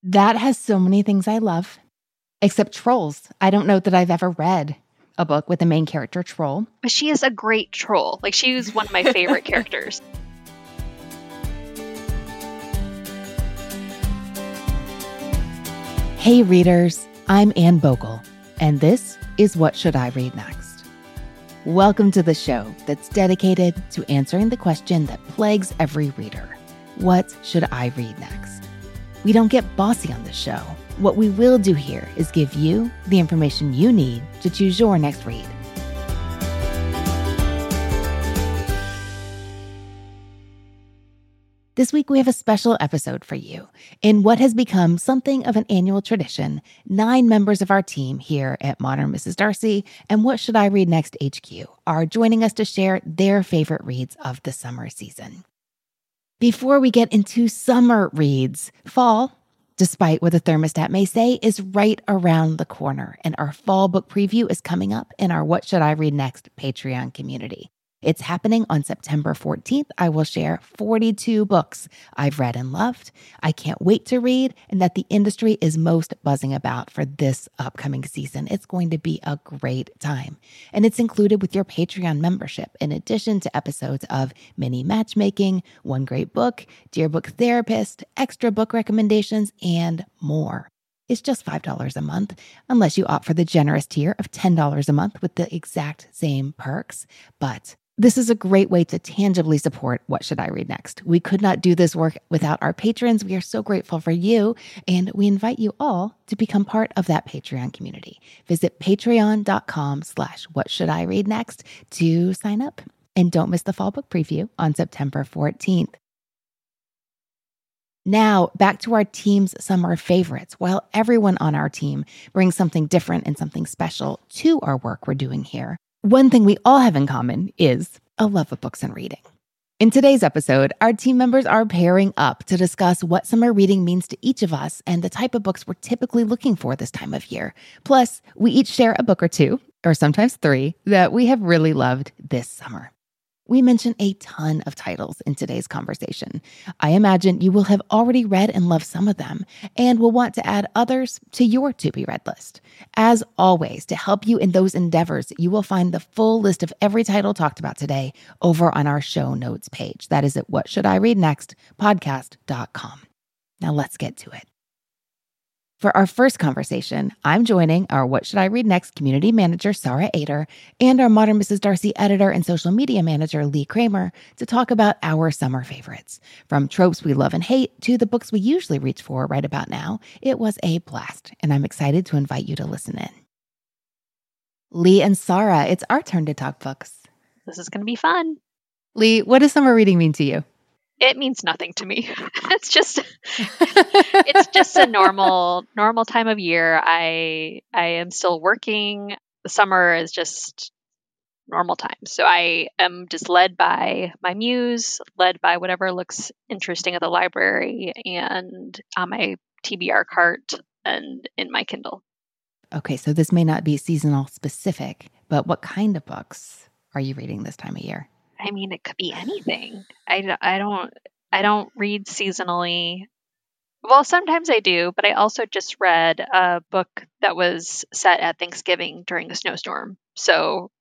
That has so many things I love, except trolls. I don't know that I've ever read a book with a main character troll. But she is a great troll. Like, she is one of my favorite characters. Hey readers, I'm Anne Bogle, and this is What Should I Read Next? Welcome to the show that's dedicated to answering the question that plagues every reader. What should I read next? We don't get bossy on this show. What we will do here is give you the information you need to choose your next read. This week, we have a special episode for you. In what has become something of an annual tradition, 9 members of our team here at Modern Mrs. Darcy and What Should I Read Next HQ are joining us to share their favorite reads of the summer season. Before we get into summer reads, fall, despite what the thermostat may say, is right around the corner, and our fall book preview is coming up in our What Should I Read Next Patreon community. It's happening on September 14th. I will share 42 books I've read and loved, I can't wait to read, and that the industry is most buzzing about for this upcoming season. It's going to be a great time. And it's included with your Patreon membership, in addition to episodes of mini matchmaking, One Great Book, Dear Book Therapist, extra book recommendations, and more. It's just $5 a month, unless you opt for the generous tier of $10 a month with the exact same perks. But this is a great way to tangibly support What Should I Read Next? We could not do this work without our patrons. We are so grateful for you, and we invite you all to become part of that Patreon community. Visit patreon.com/whatshouldireadnext to sign up. And don't miss the fall book preview on September 14th. Now, back to our team's summer favorites. While everyone on our team brings something different and something special to our work we're doing here, one thing we all have in common is a love of books and reading. In today's episode, our team members are pairing up to discuss what summer reading means to each of us and the type of books we're typically looking for this time of year. Plus, we each share a book or two, or sometimes 3, that we have really loved this summer. We mention a ton of titles in today's conversation. I imagine you will have already read and loved some of them and will want to add others to your to-be-read list. As always, to help you in those endeavors, you will find the full list of every title talked about today over on our show notes page. That is at whatshouldireadnextpodcast.com. Now let's get to it. For our first conversation, I'm joining our What Should I Read Next community manager, Sarah Ader, and our Modern Mrs. Darcy editor and social media manager, Lee Kramer, to talk about our summer favorites. From tropes we love and hate to the books we usually reach for right about now, it was a blast, and I'm excited to invite you to listen in. Lee and Sarah, it's our turn to talk books. This is going to be fun. Lee, what does summer reading mean to you? It means nothing to me. It's just a normal time of year. I am still working. The summer is just normal time. So I am just led by my muse, led by whatever looks interesting at the library and on my TBR cart and in my Kindle. Okay, so this may not be seasonal specific, but what kind of books are you reading this time of year? I mean, it could be anything. I don't read seasonally. Well, sometimes I do, but I also just read a book that was set at Thanksgiving during a snowstorm. So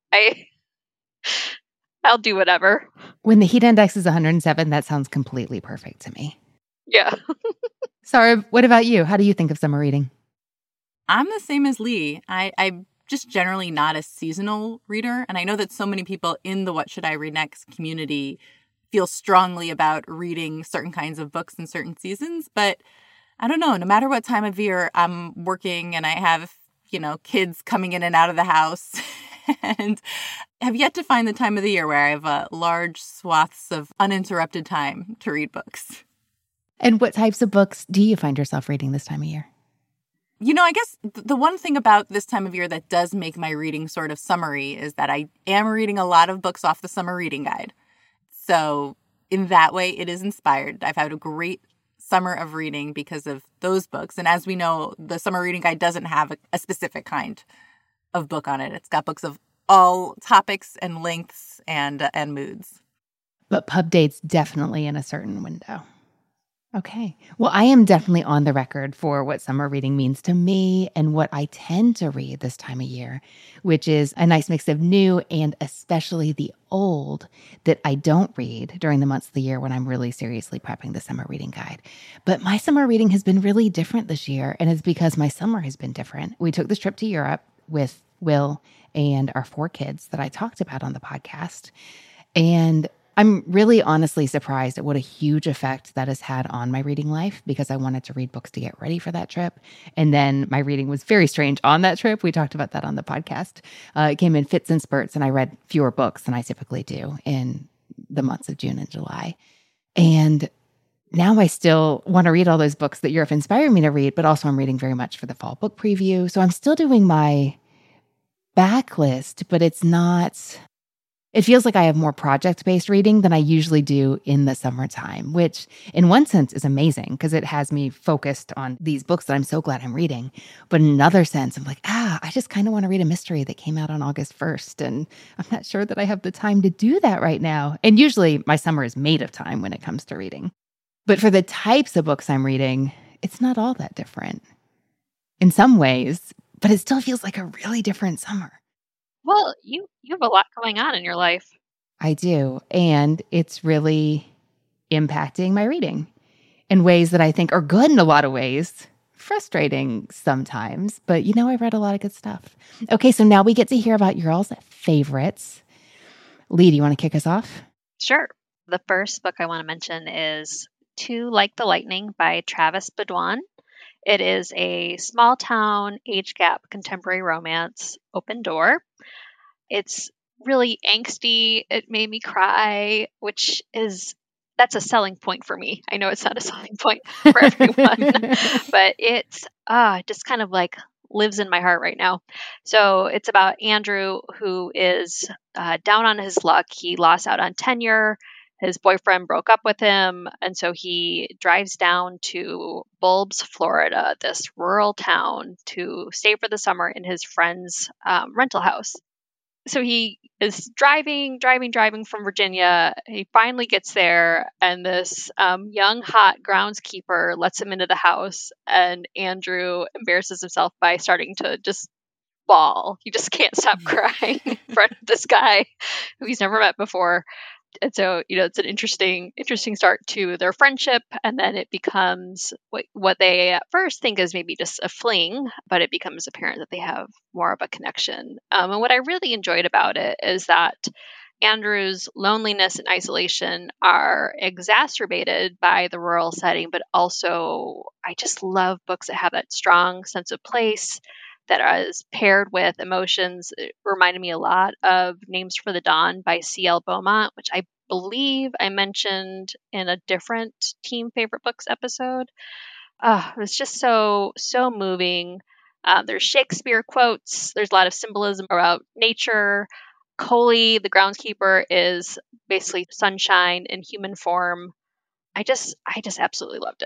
I'll do whatever. When the heat index is 107, that sounds completely perfect to me. Yeah. Sarah, what about you? How do you think of summer reading? I'm the same as Lee. I'm just generally not a seasonal reader. And I know that so many people in the What Should I Read Next community feel strongly about reading certain kinds of books in certain seasons. But I don't know, no matter what time of year I'm working and I have, kids coming in and out of the house and have yet to find the time of the year where I have large swaths of uninterrupted time to read books. And what types of books do you find yourself reading this time of year? I guess the one thing about this time of year that does make my reading sort of summery is that I am reading a lot of books off the summer reading guide. So in that way, it is inspired. I've had a great summer of reading because of those books. And as we know, the summer reading guide doesn't have a specific kind of book on it. It's got books of all topics and lengths and moods. But pub dates definitely in a certain window. Okay. Well, I am definitely on the record for what summer reading means to me and what I tend to read this time of year, which is a nice mix of new and especially the old that I don't read during the months of the year when I'm really seriously prepping the summer reading guide. But my summer reading has been really different this year, and it's because my summer has been different. We took this trip to Europe with Will and our 4 kids that I talked about on the podcast. And I'm really honestly surprised at what a huge effect that has had on my reading life because I wanted to read books to get ready for that trip. And then my reading was very strange on that trip. We talked about that on the podcast. It came in fits and spurts, and I read fewer books than I typically do in the months of June and July. And now I still want to read all those books that Europe inspired me to read, but also I'm reading very much for the fall book preview. So I'm still doing my backlist, but it's not... It feels like I have more project-based reading than I usually do in the summertime, which in one sense is amazing because it has me focused on these books that I'm so glad I'm reading. But in another sense, I'm like, I just kind of want to read a mystery that came out on August 1st. And I'm not sure that I have the time to do that right now. And usually my summer is made of time when it comes to reading. But for the types of books I'm reading, it's not all that different in some ways, but it still feels like a really different summer. Well, you have a lot going on in your life. I do. And it's really impacting my reading in ways that I think are good in a lot of ways, frustrating sometimes. But, I read a lot of good stuff. Okay, so now we get to hear about your all's favorites. Lee, do you want to kick us off? Sure. The first book I want to mention is Two Like the Lightning by Travis Badwan. It is a small town, age gap, contemporary romance, open door. It's really angsty. It made me cry, that's a selling point for me. I know it's not a selling point for everyone, but it's just kind of like lives in my heart right now. So it's about Andrew, who is down on his luck. He lost out on tenure. His boyfriend broke up with him, and so he drives down to Bulbs, Florida, this rural town, to stay for the summer in his friend's rental house. So he is driving from Virginia. He finally gets there, and this young, hot groundskeeper lets him into the house, and Andrew embarrasses himself by starting to just bawl. He just can't stop crying in front of this guy who he's never met before. And so, it's an interesting start to their friendship. And then it becomes what they at first think is maybe just a fling, but it becomes apparent that they have more of a connection. And what I really enjoyed about it is that Andrew's loneliness and isolation are exacerbated by the rural setting, but also I just love books that have that strong sense of place that is paired with emotions. It reminded me a lot of Names for the Dawn by C.L. Beaumont, which I believe I mentioned in a different Team Favorite Books episode. It was just so moving. There's Shakespeare quotes. There's a lot of symbolism about nature. Coley, the groundskeeper, is basically sunshine in human form. I just absolutely loved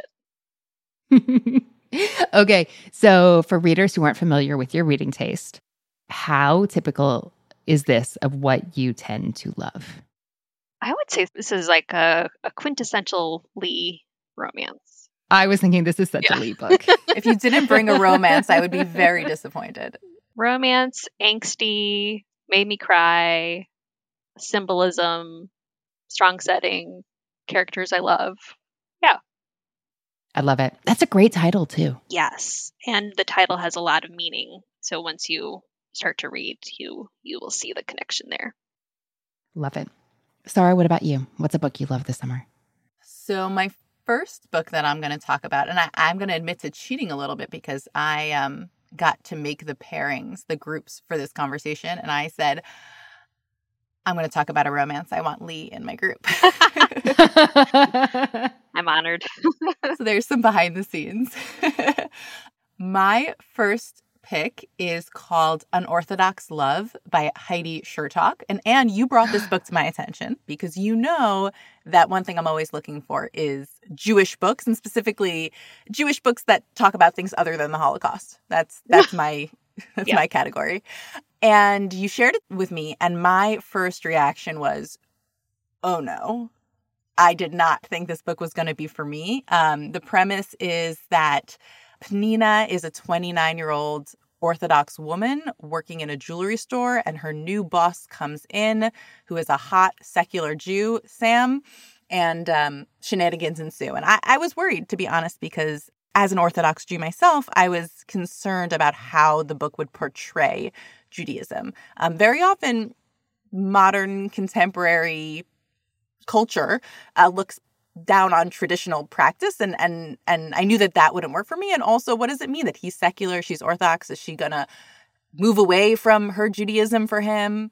it. Okay, so for readers who aren't familiar with your reading taste, how typical is this of what you tend to love? I would say this is like a quintessential Lee romance. I was thinking this is such a Lee book. If you didn't bring a romance, I would be very disappointed. Romance, angsty, made me cry, symbolism, strong setting, characters I love. Yeah. I love it. That's a great title, too. Yes. And the title has a lot of meaning. So once you start to read, you will see the connection there. Love it. Sarah, what about you? What's a book you love this summer? So my first book that I'm going to talk about, and I'm going to admit to cheating a little bit because I got to make the pairings, the groups for this conversation. And I said, I'm going to talk about a romance. I want Lee in my group. I'm honored. So there's some behind the scenes. My first pick is called Unorthodox Love by Heidi Chertok. And Anne, you brought this book to my attention because you know that one thing I'm always looking for is Jewish books, and specifically Jewish books that talk about things other than the Holocaust. That's my my category. And you shared it with me, and my first reaction was, oh no. I did not think this book was going to be for me. The premise is that Penina is a 29-year-old Orthodox woman working in a jewelry store, and her new boss comes in, who is a hot secular Jew, Sam, and shenanigans ensue. And I was worried, to be honest, because as an Orthodox Jew myself, I was concerned about how the book would portray Judaism. Very often, modern contemporary culture looks down on traditional practice, and I knew that wouldn't work for me. And also, what does it mean that he's secular, she's Orthodox? Is she gonna move away from her Judaism for him?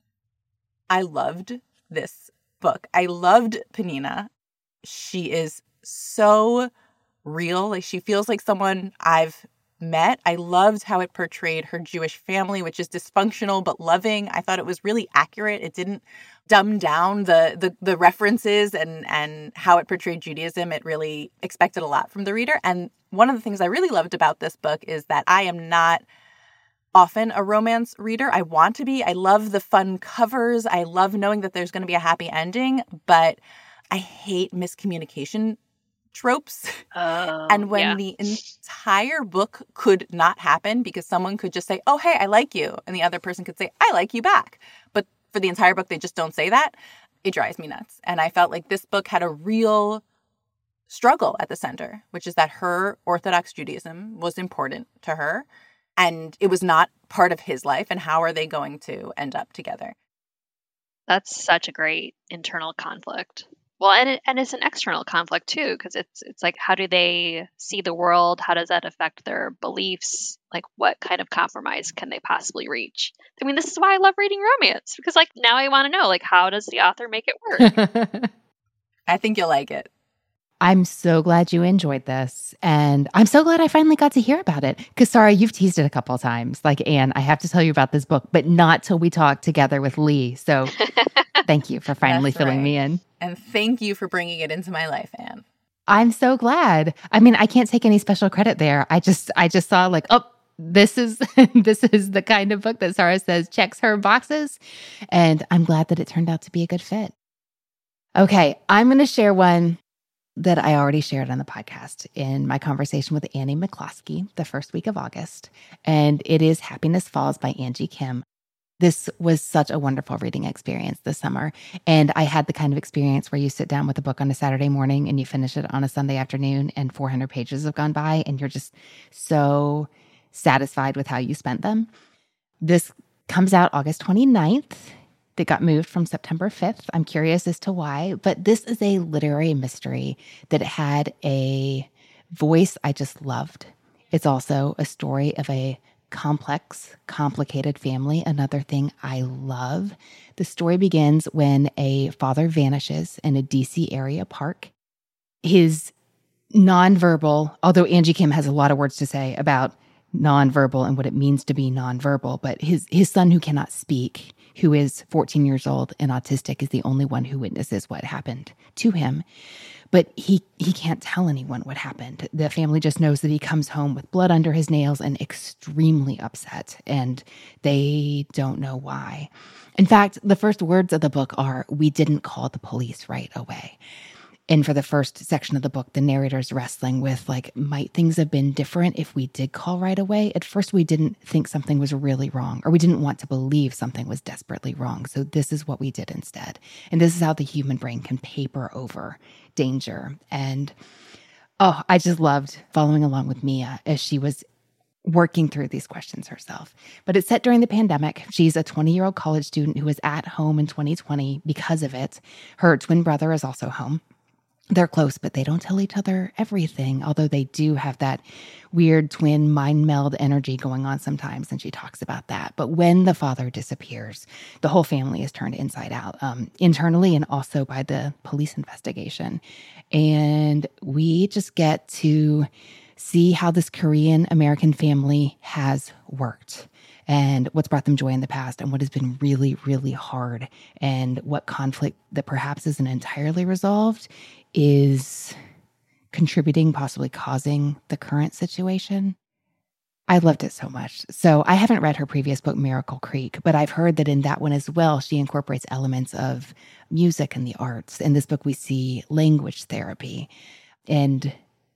I loved this book. I loved Penina. She is so real. Like, she feels like someone I've met. I loved how it portrayed her Jewish family, which is dysfunctional but loving. I thought it was really accurate. It didn't dumb down the references and how it portrayed Judaism. It really expected a lot from the reader. And one of the things I really loved about this book is that I am not often a romance reader. I want to be. I love the fun covers. I love knowing that there's going to be a happy ending, but I hate miscommunication tropes. And when the entire book could not happen because someone could just say, oh, hey, I like you. And the other person could say, I like you back. But for the entire book, they just don't say that. It drives me nuts. And I felt like this book had a real struggle at the center, which is that her Orthodox Judaism was important to her. And it was not part of his life. And how are they going to end up together? That's such a great internal conflict. Well, and it's an external conflict too, because it's like, how do they see the world? How does that affect their beliefs? Like, what kind of compromise can they possibly reach? I mean, this is why I love reading romance, because like now I want to know, like, how does the author make it work? I think you'll like it. I'm so glad you enjoyed this. And I'm so glad I finally got to hear about it. Because, Sarah, you've teased it a couple of times. Like, Anne, I have to tell you about this book, but not till we talk together with Lee. So thank you for finally filling me in. And thank you for bringing it into my life, Anne. I'm so glad. I mean, I can't take any special credit there. I just saw like, oh, this is this is the kind of book that Sarah says checks her boxes. And I'm glad that it turned out to be a good fit. Okay, I'm going to share one that I already shared on the podcast in my conversation with Annie McCloskey the first week of August. And it is Happiness Falls by Angie Kim. This was such a wonderful reading experience this summer. And I had the kind of experience where you sit down with a book on a Saturday morning and you finish it on a Sunday afternoon and 400 pages have gone by and you're just so satisfied with how you spent them. This comes out August 29th. That got moved from September 5th. I'm curious as to why, but this is a literary mystery that had a voice I just loved. It's also a story of a complex, complicated family, another thing I love. The story begins when a father vanishes in a DC area park. His nonverbal, although Angie Kim has a lot of words to say about nonverbal and what it means to be nonverbal, but his son who cannot speak, who is 14 years old and autistic, is the only one who witnesses what happened to him. But he can't tell anyone what happened. The family just knows that he comes home with blood under his nails and extremely upset, and they don't know why. In fact, the first words of the book are, "We didn't call the police right away." And for the first section of the book, the narrator's wrestling with, like, might things have been different if we did call right away? At first, we didn't think something was really wrong, or we didn't want to believe something was desperately wrong. So this is what we did instead. And this is how the human brain can paper over danger. And, oh, I just loved following along with Mia as she was working through these questions herself. But it's set during the pandemic. She's a 20-year-old college student who was at home in 2020 because of it. Her twin brother is also home. They're close, but they don't tell each other everything, although they do have that weird twin mind meld energy going on sometimes, and she talks about that. But when the father disappears, the whole family is turned inside out, internally and also by the police investigation. And we just get to see how this Korean-American family has worked and what's brought them joy in the past and what has been really, really hard, and what conflict that perhaps isn't entirely resolved is contributing, possibly causing the current situation. I loved it so much. So I haven't read her previous book, Miracle Creek, but I've heard that in that one as well, she incorporates elements of music and the arts. In this book, we see language therapy and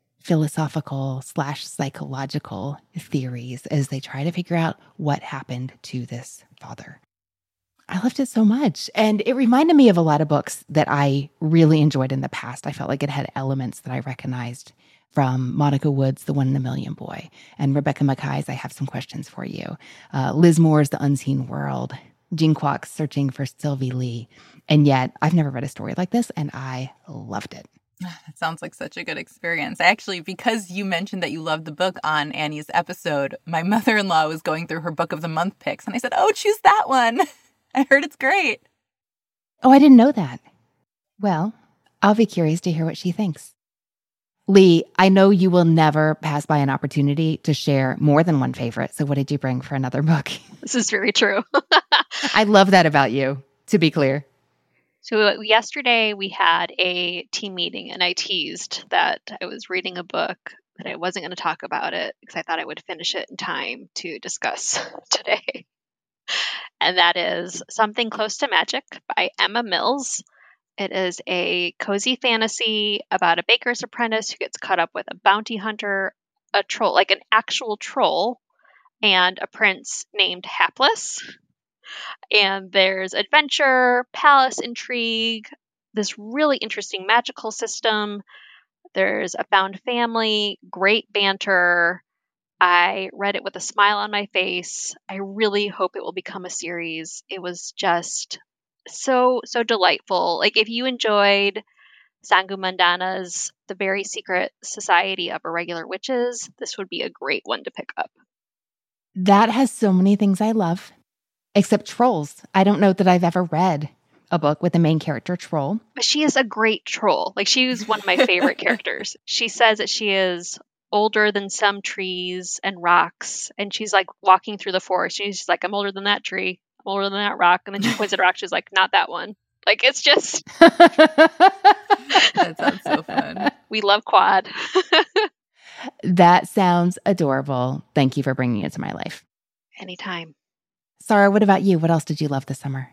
philosophical/psychological theories as they try to figure out what happened to this father. I loved it so much. And it reminded me of a lot of books that I really enjoyed in the past. I felt like it had elements that I recognized from Monica Wood's The 1 in a Million Boy and Rebecca Mackay's I Have Some Questions for You, Liz Moore's The Unseen World, Jean Kwok's Searching for Sylvie Lee. And yet I've never read a story like this, and I loved it. That sounds like such a good experience. Actually, because you mentioned that you loved the book on Annie's episode, my mother-in-law was going through her Book of the Month picks, and I said, oh, choose that one. I heard it's great. Oh, I didn't know that. Well, I'll be curious to hear what she thinks. Lee, I know you will never pass by an opportunity to share more than one favorite. So what did you bring for another book? This is very true. I love that about you, to be clear. So yesterday we had a team meeting and I teased that I was reading a book, that I wasn't going to talk about it because I thought I would finish it in time to discuss today. And that is Something Close to Magic by Emma Mills. It is a cozy fantasy about a baker's apprentice who gets caught up with a bounty hunter, a troll, like an actual troll, and a prince named Hapless. And there's adventure, palace intrigue, this really interesting magical system. There's a found family, great banter. I read it with a smile on my face. I really hope it will become a series. It was just so delightful. Like if you enjoyed Sangu Mandana's The Very Secret Society of Irregular Witches, this would be a great one to pick up. That has so many things I love, except trolls. I don't know that I've ever read a book with a main character troll. But she is a great troll. Like she is one of my favorite characters. She says that she is older than some trees and rocks, and she's like walking through the forest. She's just like, I'm older than that tree. I'm older than that rock. And then she points at a rock. She's like, not that one. Like it's just. That sounds so fun. We love Quad. That sounds adorable. Thank you for bringing it to my life. Anytime. Sarah, what about you? What else did you love this summer?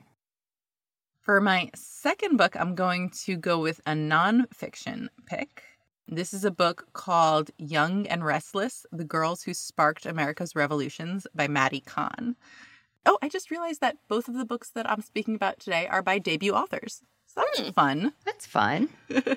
For my second book, I'm going to go with a nonfiction pick. This is a book called Young and Restless, The Girls Who Sparked America's Revolutions by Maddie Kahn. Oh, I just realized that both of the books that I'm speaking about today are by debut authors. So that's fun. That's fun.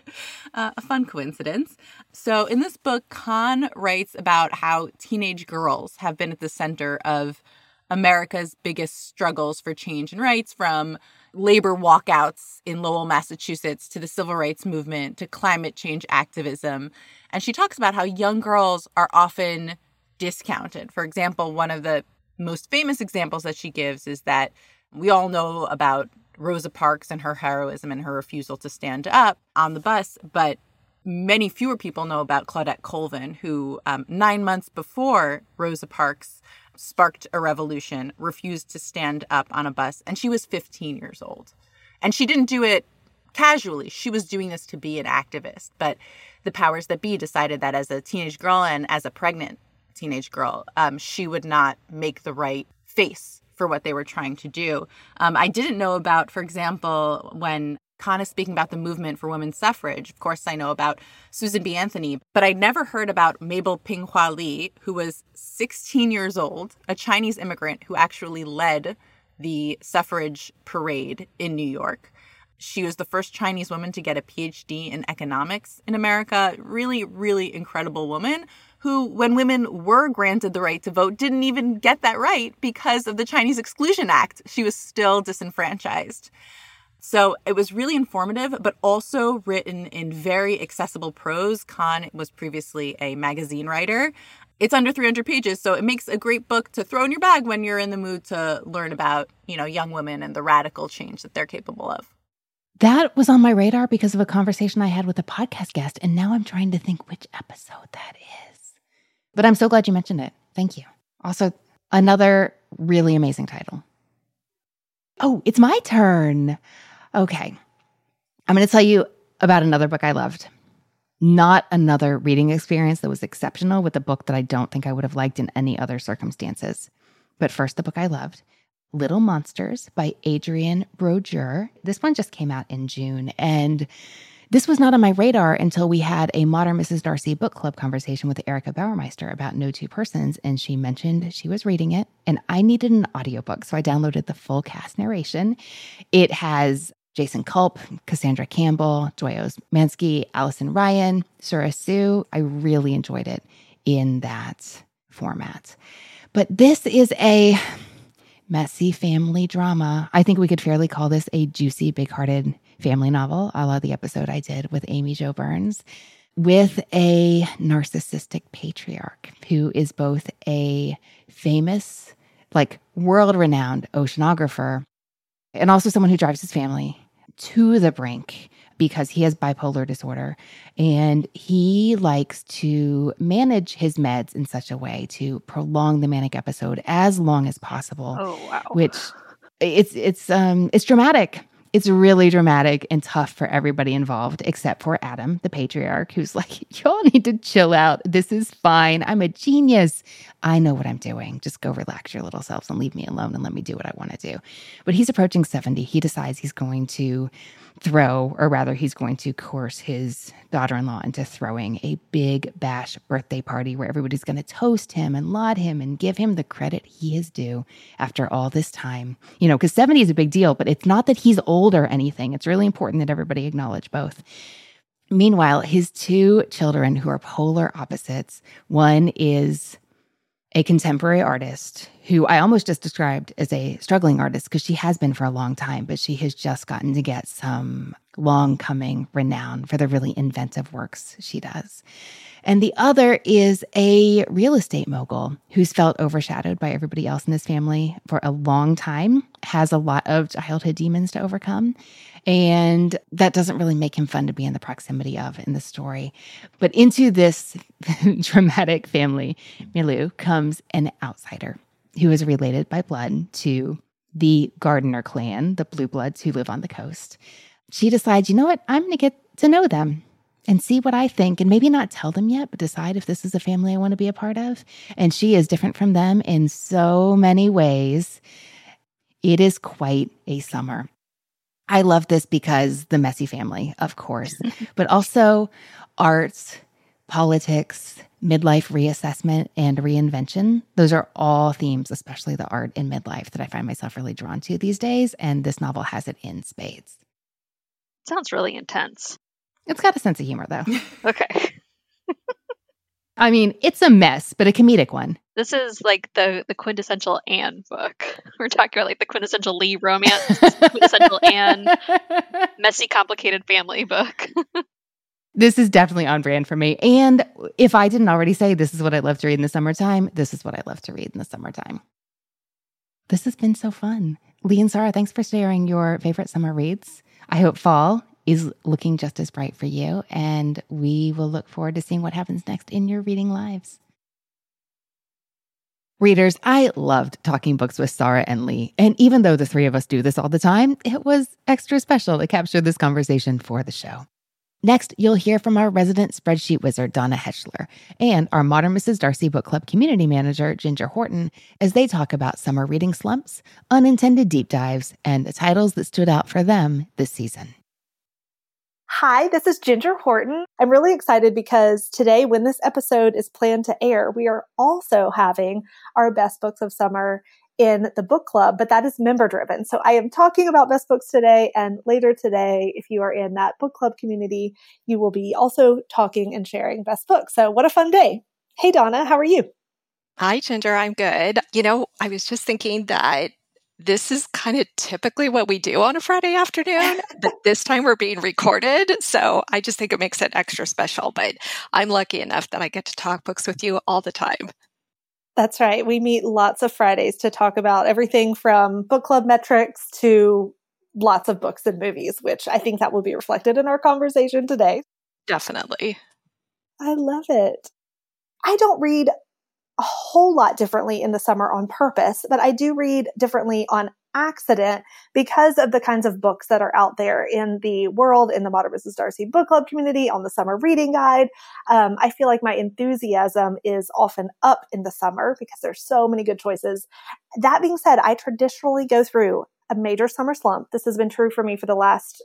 A fun coincidence. So in this book, Kahn writes about how teenage girls have been at the center of America's biggest struggles for change and rights, from labor walkouts in Lowell, Massachusetts, to the civil rights movement, to climate change activism. And she talks about how young girls are often discounted. For example, one of the most famous examples that she gives is that we all know about Rosa Parks and her heroism and her refusal to stand up on the bus, but many fewer people know about Claudette Colvin, who 9 months before Rosa Parks sparked a revolution, refused to stand up on a bus, and she was 15 years old. And she didn't do it casually. She was doing this to be an activist. But the powers that be decided that as a teenage girl and as a pregnant teenage girl, she would not make the right face for what they were trying to do. I didn't know about, for example, when Kahn is speaking about the movement for women's suffrage. Of course, I know about Susan B. Anthony, but I'd never heard about Mabel Pinghua Lee, who was 16 years old, a Chinese immigrant who actually led the suffrage parade in New York. She was the first Chinese woman to get a PhD in economics in America. Really, really incredible woman who, when women were granted the right to vote, didn't even get that right because of the Chinese Exclusion Act. She was still disenfranchised. So it was really informative, but also written in very accessible prose. Kahn was previously a magazine writer. It's under 300 pages, so it makes a great book to throw in your bag when you're in the mood to learn about, young women and the radical change that they're capable of. That was on my radar because of a conversation I had with a podcast guest, and now I'm trying to think which episode that is. But I'm so glad you mentioned it. Thank you. Also, another really amazing title. Oh, it's my turn. Okay. I'm going to tell you about another book I loved. Not another reading experience that was exceptional with a book that I don't think I would have liked in any other circumstances. But first, the book I loved, Little Monsters by Adrienne Brodeur. This one just came out in June, and this was not on my radar until we had a Modern Mrs. Darcy book club conversation with Erica Bauermeister about No Two Persons, and she mentioned she was reading it, and I needed an audiobook, so I downloaded the full cast narration. It has Jason Culp, Cassandra Campbell, Joy Osmansky, Allison Ryan, Sura Sue. I really enjoyed it in that format. But this is a messy family drama. I think we could fairly call this a juicy, big-hearted family novel, a la the episode I did with Amy Jo Burns, with a narcissistic patriarch who is both a famous, world-renowned oceanographer and also someone who drives his family to the brink because he has bipolar disorder. And he likes to manage his meds in such a way to prolong the manic episode as long as possible. Oh, wow. Which it's dramatic. It's really dramatic and tough for everybody involved, except for Adam, the patriarch, who's like, y'all need to chill out. This is fine. I'm a genius. I know what I'm doing. Just go relax your little selves and leave me alone and let me do what I want to do. But he's approaching 70. He decides he's going to he's going to coerce his daughter-in-law into throwing a big bash birthday party where everybody's going to toast him and laud him and give him the credit he is due after all this time. You know, because 70 is a big deal, but it's not that he's old or anything. It's really important that everybody acknowledge both. Meanwhile, his two children who are polar opposites, one is a contemporary artist who I almost just described as a struggling artist because she has been for a long time, but she has just gotten to get some long-coming renown for the really inventive works she does. And the other is a real estate mogul who's felt overshadowed by everybody else in his family for a long time, has a lot of childhood demons to overcome, and that doesn't really make him fun to be in the proximity of in the story. But into this dramatic family milieu comes an outsider who is related by blood to the Gardner clan, the Blue Bloods who live on the coast. She decides, you know what, I'm going to get to know them and see what I think, and maybe not tell them yet, but decide if this is a family I want to be a part of. And she is different from them in so many ways. It is quite a summer. I love this because the messy family, of course, but also arts, politics, midlife reassessment, and reinvention. Those are all themes, especially the art in midlife, that I find myself really drawn to these days, and this novel has it in spades. Sounds really intense. It's got a sense of humor, though. Okay. I mean, it's a mess, but a comedic one. This is like the quintessential Anne book. We're talking about like the quintessential Lee romance, quintessential Anne, messy, complicated family book. This is definitely on brand for me. And if I didn't already say this is what I love to read in the summertime, this is what I love to read in the summertime. This has been so fun. Lee and Sarah, thanks for sharing your favorite summer reads. I hope fall is looking just as bright for you, and we will look forward to seeing what happens next in your reading lives. Readers, I loved talking books with Sarah and Lee, and even though the three of us do this all the time, it was extra special to capture this conversation for the show. Next, you'll hear from our resident spreadsheet wizard, Donna Heschler, and our Modern Mrs. Darcy Book Club community manager, Ginger Horton, as they talk about summer reading slumps, unintended deep dives, and the titles that stood out for them this season. Hi, this is Ginger Horton. I'm really excited because today, when this episode is planned to air, we are also having our best books of summer in the book club, but that is member driven. So I am talking about best books today, and later today, if you are in that book club community, you will be also talking and sharing best books. So what a fun day. Hey, Donna, how are you? Hi, Ginger. I'm good. You know, I was just thinking that this is kind of typically what we do on a Friday afternoon, but this time we're being recorded. So I just think it makes it extra special. But I'm lucky enough that I get to talk books with you all the time. That's right. We meet lots of Fridays to talk about everything from book club metrics to lots of books and movies, which I think that will be reflected in our conversation today. Definitely. I love it. I don't read a whole lot differently in the summer on purpose, but I do read differently on accident because of the kinds of books that are out there in the world, in the Modern Mrs. Darcy book club community, on the summer reading guide. I feel like my enthusiasm is often up in the summer because there's so many good choices. That being said, I traditionally go through a major summer slump. This has been true for me for the last,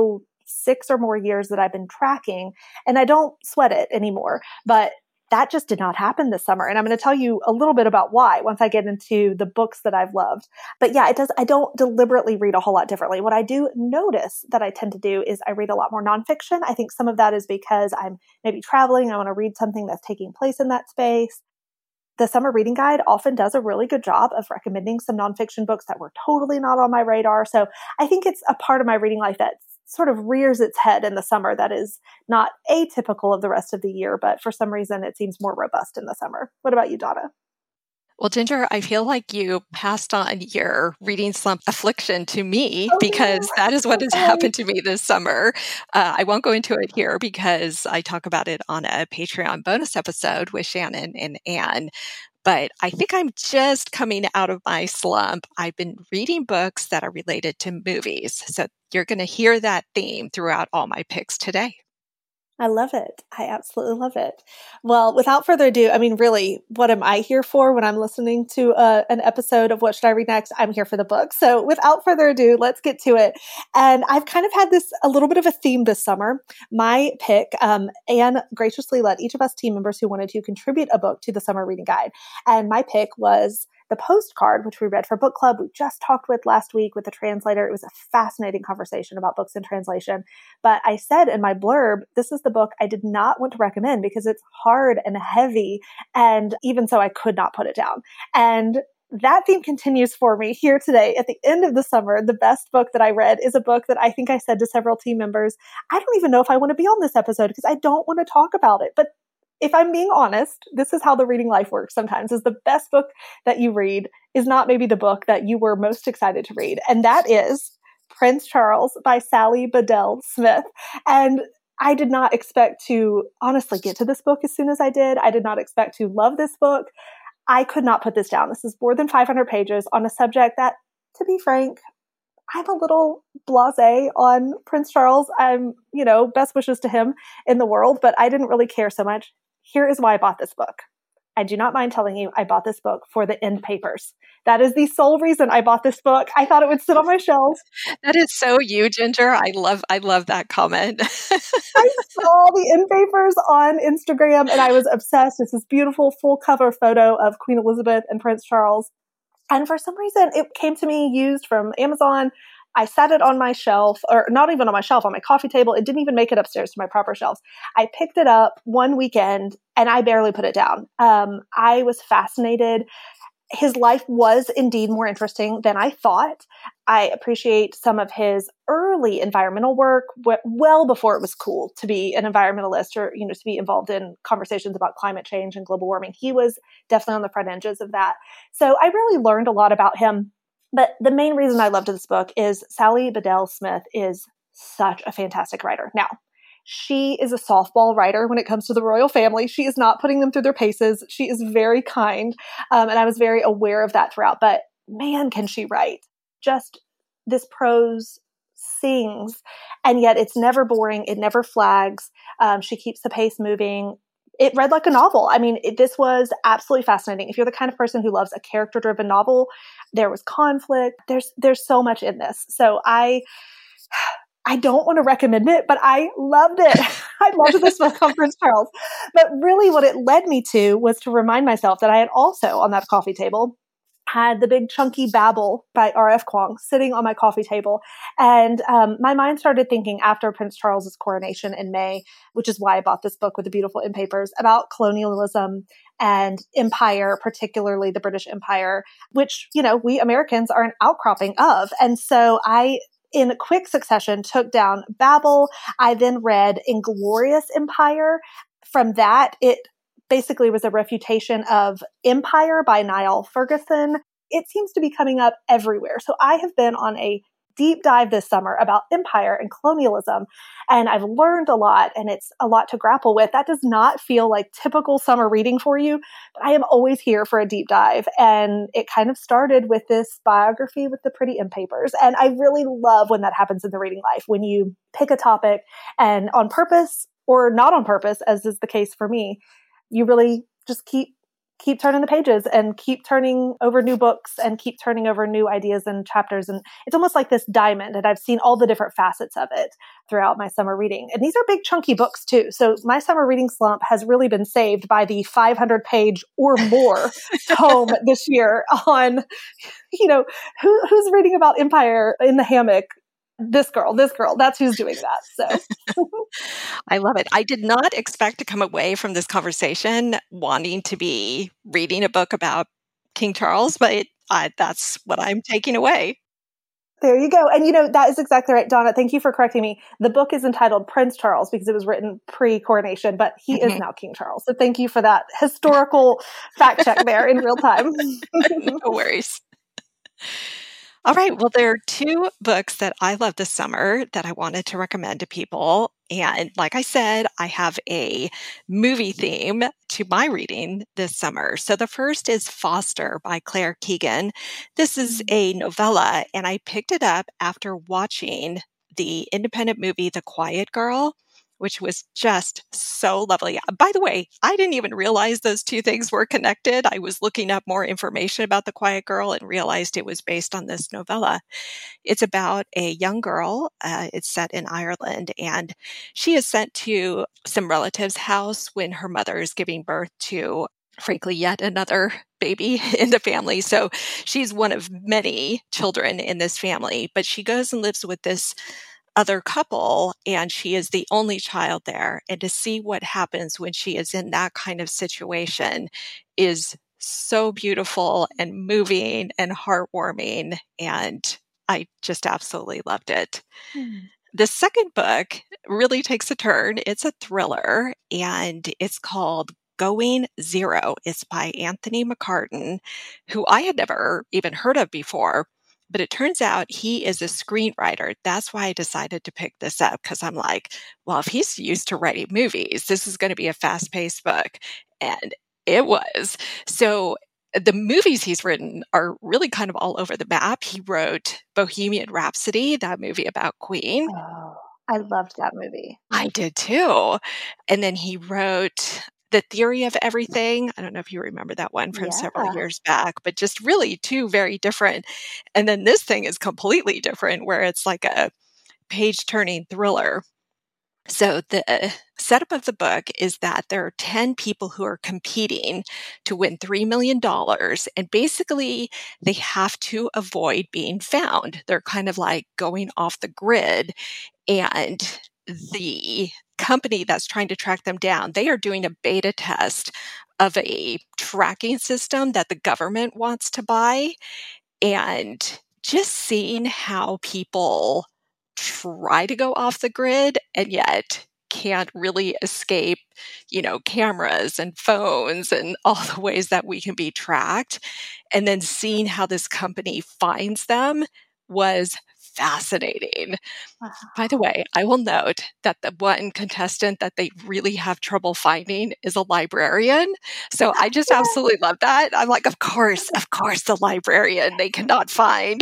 6 or more years that I've been tracking, and I don't sweat it anymore. But that just did not happen this summer. And I'm going to tell you a little bit about why once I get into the books that I've loved. But yeah, I don't deliberately read a whole lot differently. What I do notice that I tend to do is I read a lot more nonfiction. I think some of that is because I'm maybe traveling. I want to read something that's taking place in that space. The Summer Reading Guide often does a really good job of recommending some nonfiction books that were totally not on my radar. So I think it's a part of my reading life that sort of rears its head in the summer that is not atypical of the rest of the year, but for some reason it seems more robust in the summer. What about you, Donna? Well, Ginger, I feel like you passed on your reading slump affliction to me because that is what has happened to me this summer. I won't go into it here because I talk about it on a Patreon bonus episode with Shannon and Anne. But I think I'm just coming out of my slump. I've been reading books that are related to movies. So you're going to hear that theme throughout all my picks today. I love it. I absolutely love it. Well, without further ado, I mean, really, what am I here for when I'm listening to an episode of What Should I Read Next? I'm here for the book. So without further ado, let's get to it. And I've kind of had a little bit of a theme this summer. My pick, Anne graciously let each of us team members who wanted to contribute a book to the Summer Reading Guide. And my pick was The Postcard, which we read for book club. We just talked with last week with the translator. It was a fascinating conversation about books in translation. But I said in my blurb, this is the book I did not want to recommend because it's hard and heavy. And even so, I could not put it down. And that theme continues for me here today. At the end of the summer, the best book that I read is a book that I think I said to several team members, I don't even know if I want to be on this episode because I don't want to talk about it. But if I'm being honest, this is how the reading life works sometimes, is the best book that you read is not maybe the book that you were most excited to read. And that is Prince Charles by Sally Bedell Smith. And I did not expect to honestly get to this book as soon as I did. I did not expect to love this book. I could not put this down. This is more than 500 pages on a subject that, to be frank, I'm a little blasé on Prince Charles. I'm, best wishes to him in the world, but I didn't really care so much. Here is why I bought this book. I do not mind telling you I bought this book for the end papers. That is the sole reason I bought this book. I thought it would sit on my shelf. That is so you, Ginger. I love that comment. I saw the end papers on Instagram and I was obsessed. It's this beautiful full cover photo of Queen Elizabeth and Prince Charles. And for some reason, it came to me used from Amazon. I sat it on my shelf, or not even on my shelf, on my coffee table. It didn't even make it upstairs to my proper shelves. I picked it up one weekend and I barely put it down. I was fascinated. His life was indeed more interesting than I thought. I appreciate some of his early environmental work well before it was cool to be an environmentalist or, to be involved in conversations about climate change and global warming. He was definitely on the front edges of that. So I really learned a lot about him. But the main reason I loved this book is Sally Bedell Smith is such a fantastic writer. Now, she is a softball writer when it comes to the royal family. She is not putting them through their paces. She is very kind. And I was very aware of that throughout. But man, can she write. Just this prose sings. And yet it's never boring. It never flags. She keeps the pace moving. It read like a novel. I mean, this was absolutely fascinating. If you're the kind of person who loves a character-driven novel, there was conflict. There's so much in this. So I don't want to recommend it, but I loved it. I loved this book on Prince Charles. But really what it led me to was to remind myself that I had also on that coffee table had the big chunky Babel by R.F. Kuang sitting on my coffee table. And my mind started thinking after Prince Charles's coronation in May, which is why I bought this book with the beautiful end papers, about colonialism and empire, particularly the British Empire, which, we Americans are an outcropping of. And so I, in quick succession, took down Babel. I then read Inglorious Empire. From that, it basically was a refutation of Empire by Niall Ferguson. It seems to be coming up everywhere. So I have been on a deep dive this summer about empire and colonialism. And I've learned a lot, and it's a lot to grapple with. That does not feel like typical summer reading for you, but I am always here for a deep dive. And it kind of started with this biography with the Pretty Em papers. And I really love when that happens in the reading life, when you pick a topic and on purpose or not on purpose, as is the case for me, you really just keep turning the pages and keep turning over new books and keep turning over new ideas and chapters. And it's almost like this diamond. And I've seen all the different facets of it throughout my summer reading. And these are big chunky books too. So my summer reading slump has really been saved by the 500-page or more tome this year on, who's reading about empire in the hammock. This girl, that's who's doing that. So I love it. I did not expect to come away from this conversation wanting to be reading a book about King Charles, but that's what I'm taking away. There you go. And that is exactly right, Donna. Thank you for correcting me. The book is entitled Prince Charles because it was written pre-coronation, but he is now King Charles. So thank you for that historical fact check there in real time. No worries. All right. Well, there are two books that I love this summer that I wanted to recommend to people. And like I said, I have a movie theme to my reading this summer. So the first is Foster by Claire Keegan. This is a novella, and I picked it up after watching the independent movie The Quiet Girl, which was just so lovely. By the way, I didn't even realize those two things were connected. I was looking up more information about The Quiet Girl and realized it was based on this novella. It's about a young girl. It's set in Ireland, and she is sent to some relative's house when her mother is giving birth to, frankly, yet another baby in the family. So she's one of many children in this family, but she goes and lives with this other couple, and she is the only child there. And to see what happens when she is in that kind of situation is so beautiful and moving and heartwarming. And I just absolutely loved it. The second book really takes a turn. It's a thriller, and it's called Going Zero. It's by Anthony McCarten, who I had never even heard of before. But it turns out he is a screenwriter. That's why I decided to pick this up, because I'm like, well, if he's used to writing movies, this is going to be a fast-paced book. And it was. So the movies he's written are really kind of all over the map. He wrote Bohemian Rhapsody, that movie about Queen. Oh, I loved that movie. I did too. And then he wrote The Theory of Everything. I don't know if you remember that one from several years back, but just really two very different. And then this thing is completely different, where it's like a page-turning thriller. So the setup of the book is that there are 10 people who are competing to win $3 million. And basically, they have to avoid being found. They're kind of like going off the grid. And the company that's trying to track them down, they are doing a beta test of a tracking system that the government wants to buy. And just seeing how people try to go off the grid and yet can't really escape, cameras and phones and all the ways that we can be tracked. And then seeing how this company finds them was fascinating. Wow. By the way, I will note that the one contestant that they really have trouble finding is a librarian. So I just absolutely love that. I'm like, of course, the librarian they cannot find.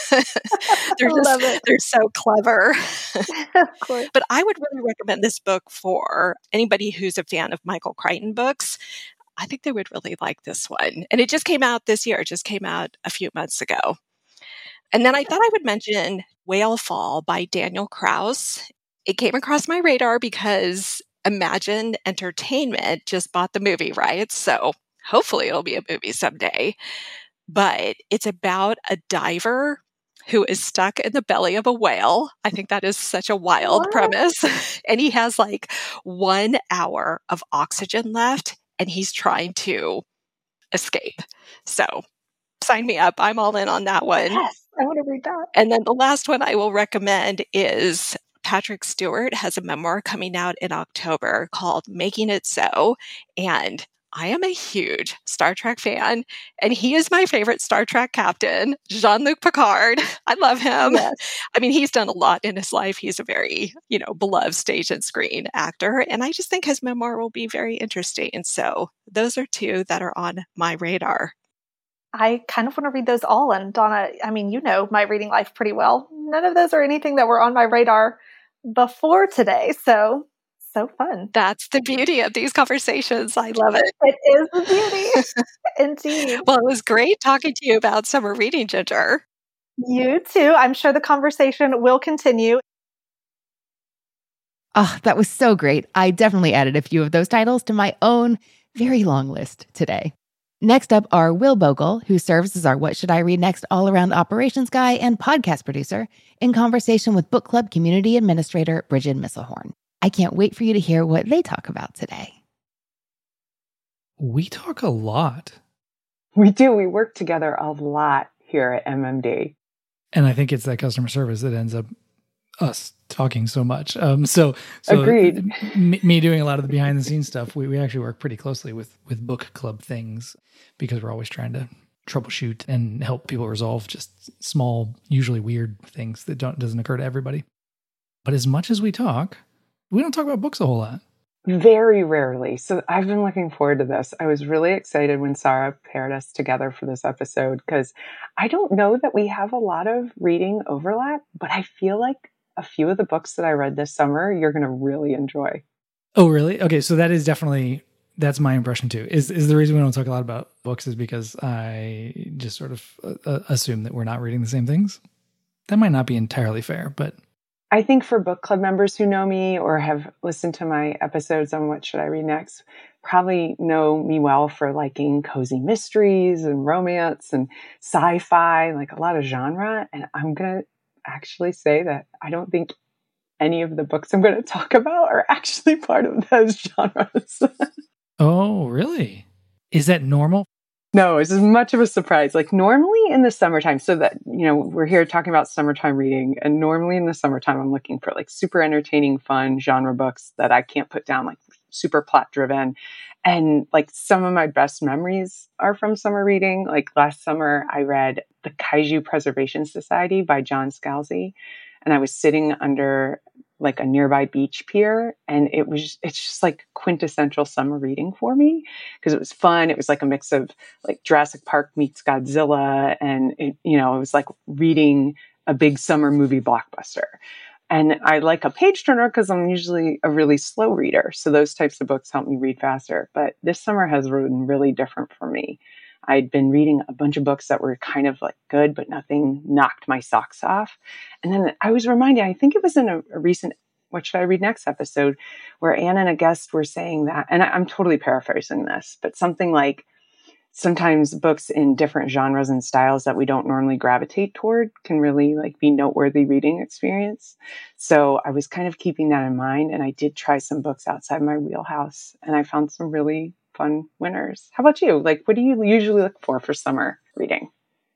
They're so clever. Of course. But I would really recommend this book for anybody who's a fan of Michael Crichton books. I think they would really like this one. And it just came out this year. It just came out a few months ago. And then I thought I would mention Whale Fall by Daniel Kraus. It came across my radar because Imagine Entertainment just bought the movie, right? So hopefully it'll be a movie someday. But it's about a diver who is stuck in the belly of a whale. I think that is such a wild premise. And he has like 1 hour of oxygen left, and he's trying to escape. So sign me up. I'm all in on that one. Yes, I want to read that. And then the last one I will recommend is Patrick Stewart has a memoir coming out in October called Making It So. And I am a huge Star Trek fan, and he is my favorite Star Trek captain, Jean-Luc Picard. I love him. Yes. I mean, he's done a lot in his life. He's a very, beloved stage and screen actor, and I just think his memoir will be very interesting. And so those are two that are on my radar. I kind of want to read those all. And Donna, I mean, you know my reading life pretty well. None of those are anything that were on my radar before today. So fun. That's the beauty of these conversations. I love it. It is the beauty. Indeed. Well, it was great talking to you about summer reading, Ginger. You too. I'm sure the conversation will continue. Oh, that was so great. I definitely added a few of those titles to my own very long list today. Next up are Will Bogle, who serves as our What Should I Read Next all-around operations guy and podcast producer, in conversation with book club community administrator Bridget Misselhorn. I can't wait for you to hear what they talk about today. We talk a lot. We do. We work together a lot here at MMD. And I think it's that customer service that ends up us talking so much. So Agreed. Me doing a lot of the behind the scenes stuff, we actually work pretty closely with book club things because we're always trying to troubleshoot and help people resolve just small, usually weird things that doesn't occur to everybody. But as much as we talk, we don't talk about books a whole lot. Very rarely. So I've been looking forward to this. I was really excited when Sarah paired us together for this episode because I don't know that we have a lot of reading overlap, but I feel like a few of the books that I read this summer, you're going to really enjoy. Oh, really? Okay. So that's my impression too. Is the reason we don't talk a lot about books is because I just sort of assume that we're not reading the same things. That might not be entirely fair, but I think for book club members who know me or have listened to my episodes on What Should I Read Next, probably know me well for liking cozy mysteries and romance and sci-fi, like a lot of genre. And I'm going to actually say that I don't think any of the books I'm going to talk about are actually part of those genres. Oh, really? Is that normal? No, it's as much of a surprise. Like normally in the summertime, so that, we're here talking about summertime reading, and normally in the summertime, I'm looking for like super entertaining, fun genre books that I can't put down, like super plot driven. And like some of my best memories are from summer reading. Like last summer, I read The Kaiju Preservation Society by John Scalzi. And I was sitting under like a nearby beach pier. And it's just like quintessential summer reading for me because it was fun. It was like a mix of like Jurassic Park meets Godzilla. And it was like reading a big summer movie blockbuster. And I like a page turner because I'm usually a really slow reader. So those types of books help me read faster. But this summer has been really different for me. I'd been reading a bunch of books that were kind of like good, but nothing knocked my socks off. And then I was reminded, I think it was in a recent What Should I Read Next episode, where Anna and a guest were saying that, and I'm totally paraphrasing this, but something like, sometimes books in different genres and styles that we don't normally gravitate toward can really like be noteworthy reading experience. So I was kind of keeping that in mind. And I did try some books outside my wheelhouse and I found some really fun winners. How about you? Like, what do you usually look for summer reading?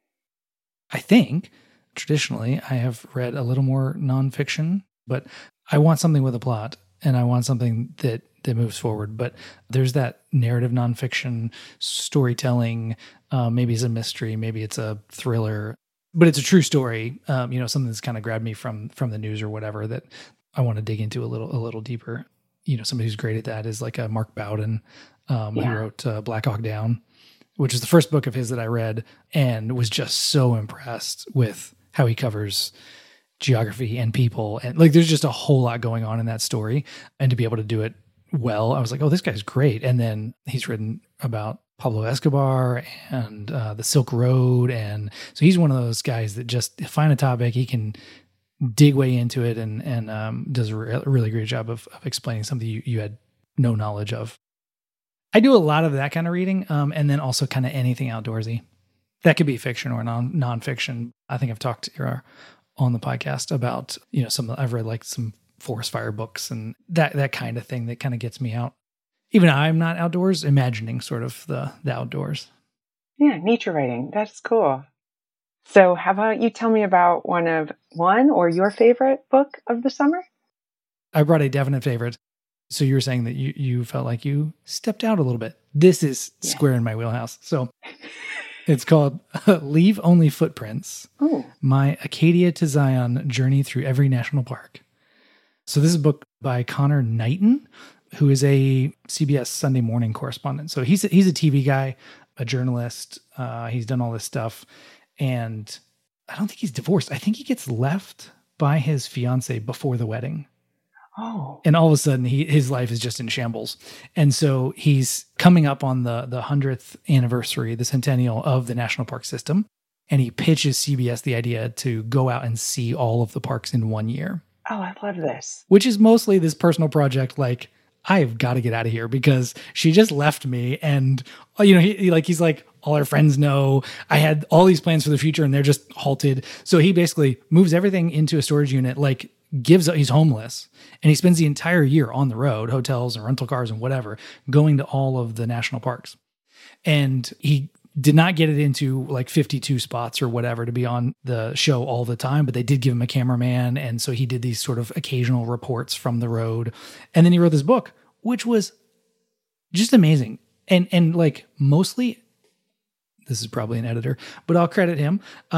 I think traditionally I have read a little more nonfiction, but I want something with a plot and I want something that moves forward. But there's that narrative nonfiction storytelling. Maybe it's a mystery, maybe it's a thriller, but it's a true story. Something that's kind of grabbed me from the news or whatever that I want to dig into a little deeper. Somebody who's great at that is like a Mark Bowden, who wrote Black Hawk Down, which is the first book of his that I read and was just so impressed with how he covers geography and people. And like, there's just a whole lot going on in that story. And to be able to do it well, I was like, oh, this guy's great. And then he's written about Pablo Escobar and the Silk Road. And so he's one of those guys that just find a topic, he can dig way into it and does a really great job of explaining something you had no knowledge of. I do a lot of that kind of reading, and then also kind of anything outdoorsy. That could be fiction or nonfiction. I think I've talked here on the podcast about, I've read like some forest fire books and that kind of thing that kind of gets me out. Even I'm not outdoors, imagining sort of the outdoors. Yeah, nature writing. That's cool. So how about you tell me about one or your favorite book of the summer? I brought a definite favorite. So you were saying that you felt like you stepped out a little bit. This is square in my wheelhouse. So it's called Leave Only Footprints, My Acadia to Zion Journey Through Every National Park. So this is a book by Connor Knighton, who is a CBS Sunday morning correspondent. So he's a TV guy, a journalist. He's done all this stuff. And I don't think he's divorced. I think he gets left by his fiance before the wedding. Oh. And all of a sudden, his life is just in shambles. And so he's coming up on the 100th anniversary, the centennial of the National Park System. And he pitches CBS the idea to go out and see all of the parks in 1 year. Oh, I love this. Which is mostly this personal project, like, I've got to get out of here because she just left me. And, you know, he's like, all our friends know I had all these plans for the future and they're just halted. So he basically moves everything into a storage unit, like he's homeless, and he spends the entire year on the road, hotels and rental cars and whatever, going to all of the national parks. And he did not get it into like 52 spots or whatever to be on the show all the time, but they did give him a cameraman. And so he did these sort of occasional reports from the road. And then he wrote this book, which was just amazing. And like mostly, this is probably an editor, but I'll credit him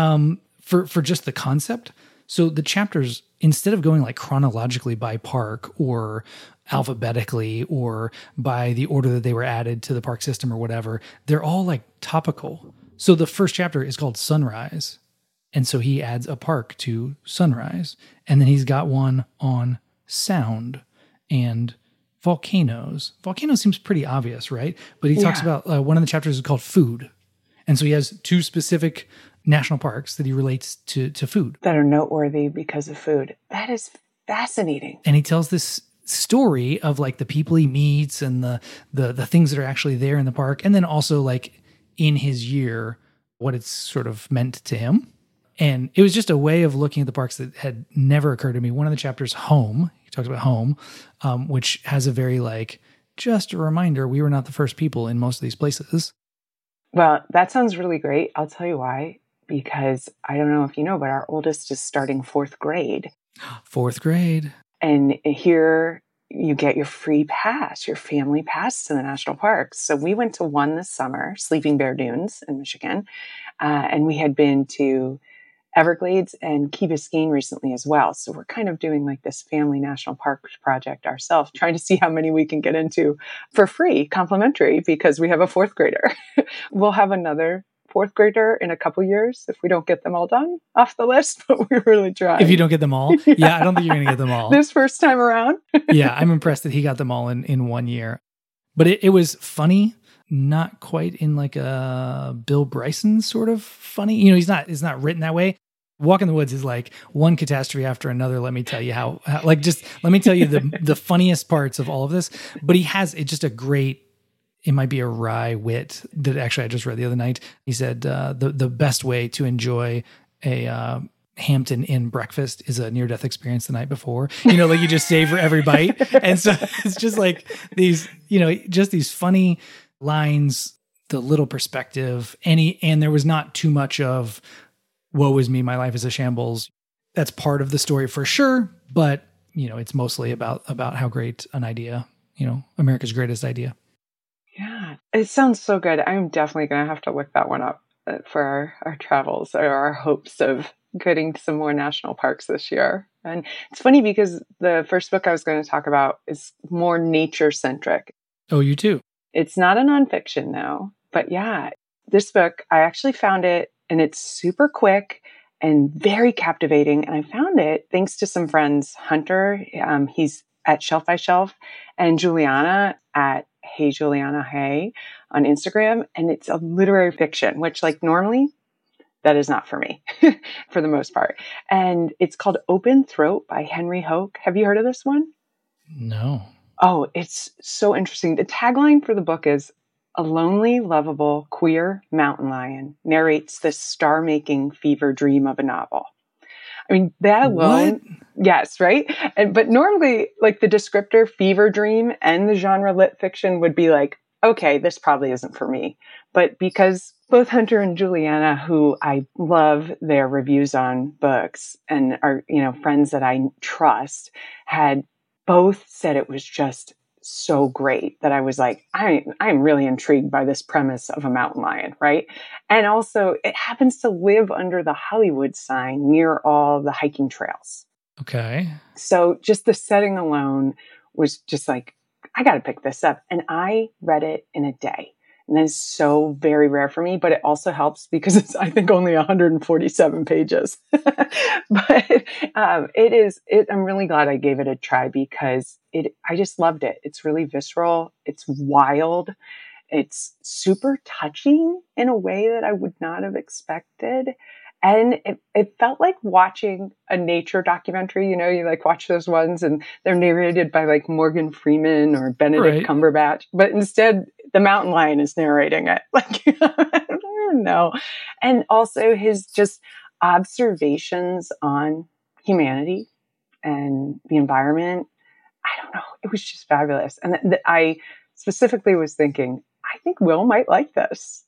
for just the concept. So the chapters, instead of going like chronologically by park or alphabetically or by the order that they were added to the park system or whatever, they're all like topical. So the first chapter is called Sunrise. And so he adds a park to Sunrise. And then he's got one on sound and volcanoes. Volcanoes seems pretty obvious, right? But he talks about one of the chapters is called Food. And so he has two specific national parks that he relates to food. That are noteworthy because of food. That is fascinating. And he tells this story of like the people he meets and the things that are actually there in the park. And then also like in his year, what it's sort of meant to him. And it was just a way of looking at the parks that had never occurred to me. One of the chapters, Home, he talks about home, which has a very like, just a reminder, we were not the first people in most of these places. Well, that sounds really great. I'll tell you why. Because I don't know if you know, but our oldest is starting 4th grade. 4th grade. And here you get your free pass, your family pass to the national parks. So we went to one this summer, Sleeping Bear Dunes in Michigan. And we had been to Everglades and Key Biscayne recently as well. So we're kind of doing like this family national park project ourselves, trying to see how many we can get into for free, complimentary, because we have a 4th grader. We'll have another 4th grader in a couple years if we don't get them all done off the list, but we're really trying. If you don't get them all? Yeah, I don't think you're going to get them all. This first time around. Yeah, I'm impressed that he got them all in 1 year. But it was funny, not quite in like a Bill Bryson sort of funny. You know, it's not written that way. Walk in the Woods is like one catastrophe after another. Let me tell you how like, just let me tell you the funniest parts of all of this. But it's just a great, it might be a wry wit that actually I just read the other night. He said the best way to enjoy a Hampton Inn breakfast is a near-death experience the night before. You know, like you just savor every bite. And so it's just like these, you know, just these funny lines, the little perspective. And there was not too much of, woe is me, my life is a shambles. That's part of the story for sure. But, you know, it's mostly about how great an idea, you know, America's greatest idea. Yeah, it sounds so good. I'm definitely going to have to look that one up for our travels or our hopes of getting to some more national parks this year. And it's funny because the first book I was going to talk about is more nature-centric. Oh, you too? It's not a nonfiction though, but yeah, this book, I actually found it and it's super quick and very captivating. And I found it thanks to some friends, Hunter, he's at Shelf by Shelf, and Juliana at Hey Juliana Hey on Instagram. And it's a literary fiction, which like normally that is not for me for the most part. And it's called Open Throat by Henry Hoke. Have you heard of this one? No. Oh, it's so interesting. The tagline for the book is a lonely, lovable, queer mountain lion narrates the star-making fever dream of a novel. I mean, that alone, yes, right? But normally, like the descriptor fever dream and the genre lit fiction would be like, okay, this probably isn't for me. But because both Hunter and Juliana, who I love their reviews on books and are, you know, friends that I trust, had both said it was just so great that I was like, I'm really intrigued by this premise of a mountain lion, right? And also it happens to live under the Hollywood sign near all the hiking trails. Okay. So just the setting alone was just like, I got to pick this up. And I read it in a day. And that is so very rare for me, but it also helps because it's, I think, only 147 pages. But I'm really glad I gave it a try because I just loved it. It's really visceral. It's wild. It's super touching in a way that I would not have expected. And it felt like watching a nature documentary. You know, you like watch those ones and they're narrated by like Morgan Freeman or Benedict Cumberbatch. But instead, the mountain lion is narrating it. Like, I don't know. And also his just observations on humanity and the environment. I don't know. It was just fabulous. And I specifically was thinking, I think Will might like this.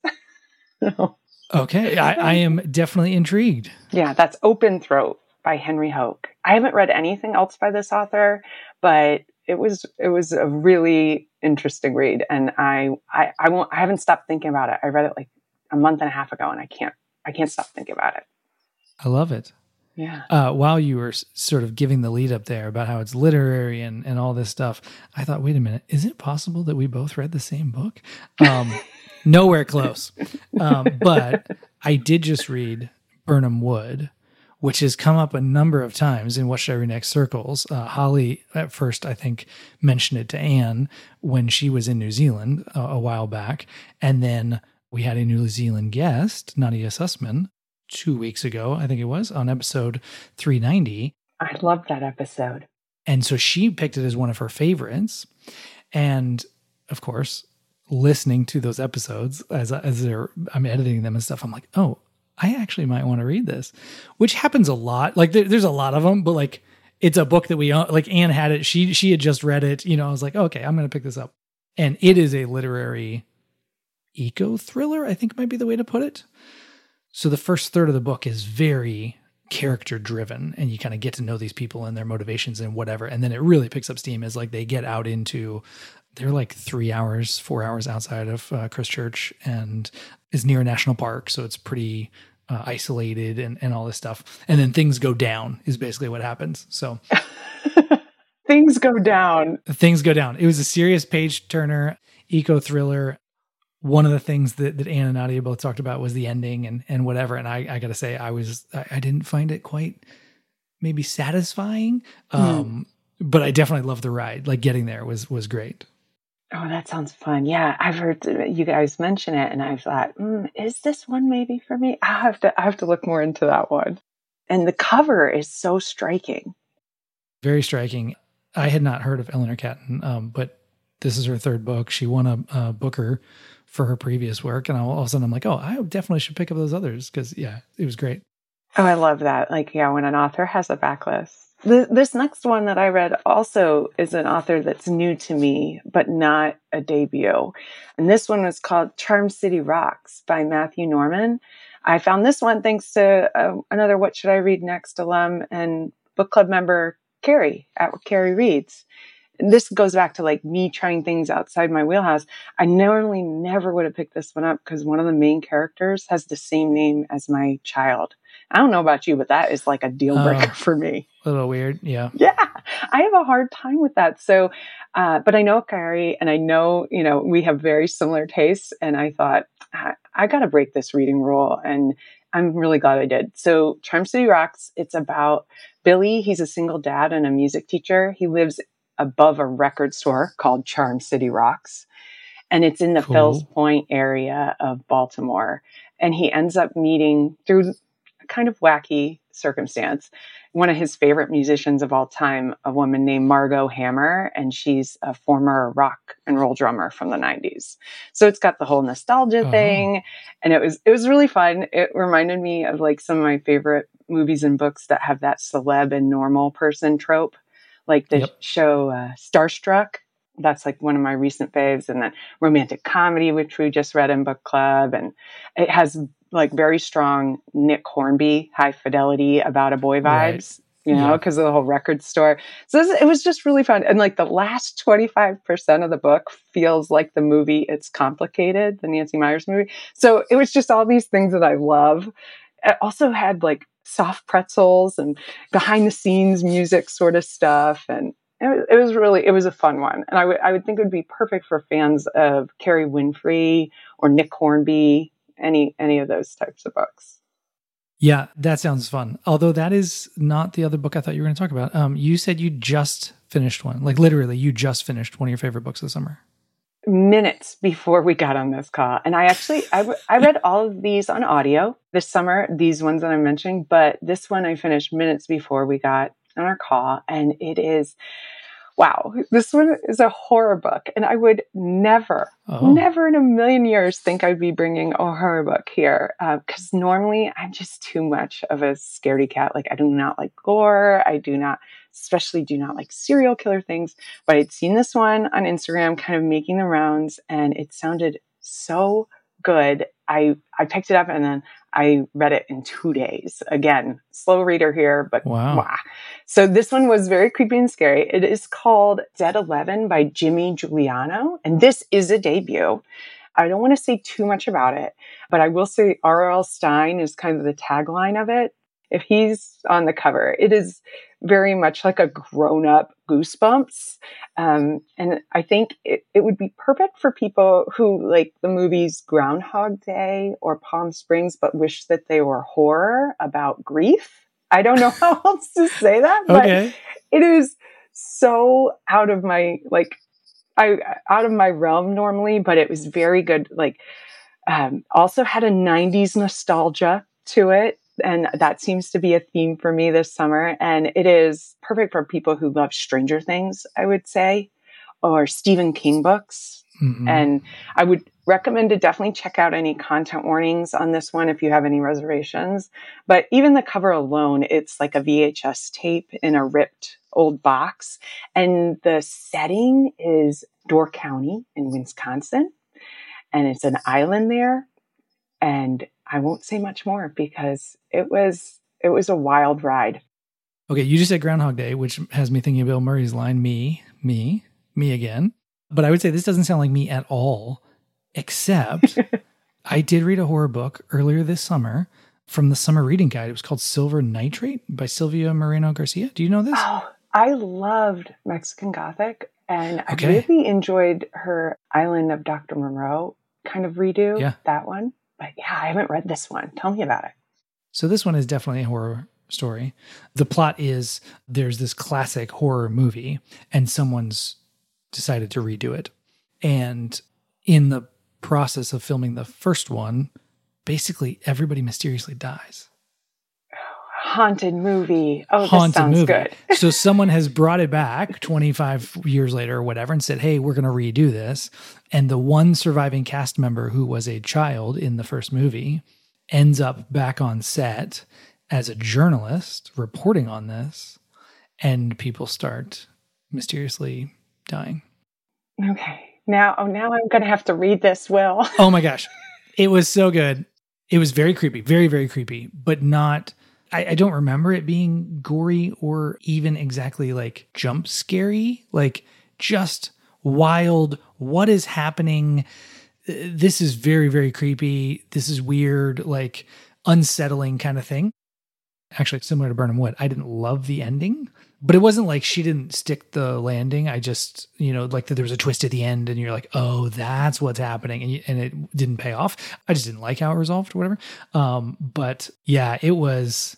Okay, I am definitely intrigued. Yeah, that's Open Throat by Henry Hoke. I haven't read anything else by this author, but it was a really interesting read, and I haven't stopped thinking about it. I read it like a month and a half ago, and I can't stop thinking about it. I love it. Yeah. While you were sort of giving the lead up there about how it's literary and all this stuff, I thought, wait a minute, is it possible that we both read the same book? Nowhere close. But I did just read Birnam Wood, which has come up a number of times in What Should I Read Next circles. Holly, at first, I think, mentioned it to Anne when she was in New Zealand a while back. And then we had a New Zealand guest, Nadia Sussman, 2 weeks ago, I think it was, on episode 390. I loved that episode. And so she picked it as one of her favorites. And, of course, listening to those episodes as I'm editing them and stuff, I'm like, oh, I actually might want to read this, which happens a lot. Like there's a lot of them, but like it's a book that we like. Anne had it. She had just read it. You know, I was like, oh, okay, I'm going to pick this up. And it is a literary eco thriller, I think might be the way to put it. So the first third of the book is very character driven, and you kind of get to know these people and their motivations and whatever. And then it really picks up steam as like they get out into. They're like 4 hours outside of Christchurch, and is near a national park. So it's pretty isolated and all this stuff. And then things go down is basically what happens. So things go down. Things go down. It was a serious page turner, eco thriller. One of the things that Anne and Nadia both talked about was the ending and whatever. And I got to say, I didn't find it quite maybe satisfying. But I definitely loved the ride. Like getting there was great. Oh, that sounds fun. Yeah, I've heard you guys mention it, and I thought, is this one maybe for me? I have to look more into that one. And the cover is so striking. Very striking. I had not heard of Eleanor Catton, but this is her third book. She won a Booker for her previous work, and all of a sudden I'm like, oh, I definitely should pick up those others because, yeah, it was great. Oh, I love that. Like, yeah, when an author has a backlist. This next one that I read also is an author that's new to me, but not a debut. And this one was called Charm City Rocks by Matthew Norman. I found this one thanks to another What Should I Read Next alum and book club member, Carrie, at Carrie Reads. And this goes back to like me trying things outside my wheelhouse. I normally never would have picked this one up because one of the main characters has the same name as my child. I don't know about you, but that is like a deal breaker for me. A little weird. Yeah. Yeah. I have a hard time with that. So, but I know Carrie and I know, we have very similar tastes. And I thought, I got to break this reading rule. And I'm really glad I did. So Charm City Rocks, it's about Billy. He's a single dad and a music teacher. He lives above a record store called Charm City Rocks. And it's in the Fells Point area of Baltimore. And he ends up meeting through kind of wacky circumstance, one of his favorite musicians of all time, a woman named Margot Hammer, and she's a former rock and roll drummer from the 90s. So it's got the whole nostalgia thing, and it was really fun. It reminded me of like some of my favorite movies and books that have that celeb and normal person trope, like the show Starstruck. That's like one of my recent faves, and then romantic comedy, which we just read in book club, and it has like very strong Nick Hornby, high fidelity about a boy vibes. because of the whole record store. So it was just really fun. And like the last 25% of the book feels like the movie It's Complicated, the Nancy Meyers movie. So it was just all these things that I love. It also had like soft pretzels and behind the scenes music sort of stuff. And it was a fun one. And I would think it would be perfect for fans of Kerry Winfrey or Nick Hornby, any of those types of books. Yeah, that sounds fun. Although that is not the other book I thought you were going to talk about. You said you just finished one. Like literally, you just finished one of your favorite books of the summer. Minutes before we got on this call. And I read all of these on audio this summer, these ones that I'm mentioning, but this one I finished minutes before we got on our call. And it is, wow, this one is a horror book. And I would never in a million years think I'd be bringing a horror book here. Because normally I'm just too much of a scaredy cat. Like I do not like gore. Especially do not like serial killer things. But I'd seen this one on Instagram kind of making the rounds and it sounded so good. I picked it up and then I read it in 2 days. Again, slow reader here, but wow. So this one was very creepy and scary. It is called Dead 11 by Jimmy Giuliano. And this is a debut. I don't want to say too much about it, but I will say R.L. Stine is kind of the tagline of it. If he's on the cover, it is very much like a grown-up Goosebumps. And I think it would be perfect for people who like the movies Groundhog Day or Palm Springs, but wish that they were horror about grief. I don't know how else to say that, but it is so out of my realm normally, but it was very good. Like, also had a 90s nostalgia to it. And that seems to be a theme for me this summer. And it is perfect for people who love Stranger Things, I would say, or Stephen King books. Mm-hmm. And I would recommend to definitely check out any content warnings on this one if you have any reservations. But even the cover alone, it's like a VHS tape in a ripped old box. And the setting is Door County in Wisconsin. And it's an island there. And I won't say much more because it was a wild ride. Okay, you just said Groundhog Day, which has me thinking of Bill Murray's line, me again. But I would say this doesn't sound like me at all, except I did read a horror book earlier this summer from the Summer Reading Guide. It was called Silver Nitrate by Sylvia Moreno Garcia. Do you know this? Oh, I loved Mexican Gothic, and I really enjoyed her Island of Dr. Monroe kind of redo, that one. But yeah, I haven't read this one. Tell me about it. So this one is definitely a horror story. The plot is there's this classic horror movie and someone's decided to redo it. And in the process of filming the first one, basically everybody mysteriously dies. Haunted movie. Oh, this sounds good. So someone has brought it back 25 years later or whatever and said, hey, we're going to redo this. And the one surviving cast member who was a child in the first movie ends up back on set as a journalist reporting on this. And people start mysteriously dying. Okay. Now I'm going to have to read this, Will. Oh my gosh. It was so good. It was very creepy, very, very creepy, but not... I don't remember it being gory or even exactly like jump scary, like just wild. What is happening? This is very, very creepy. This is weird, like unsettling kind of thing. Actually, similar to Birnam Wood. I didn't love the ending, but it wasn't like she didn't stick the landing. I just, like that there was a twist at the end and you're like, oh, that's what's happening. And it didn't pay off. I just didn't like how it resolved or whatever. But yeah, it was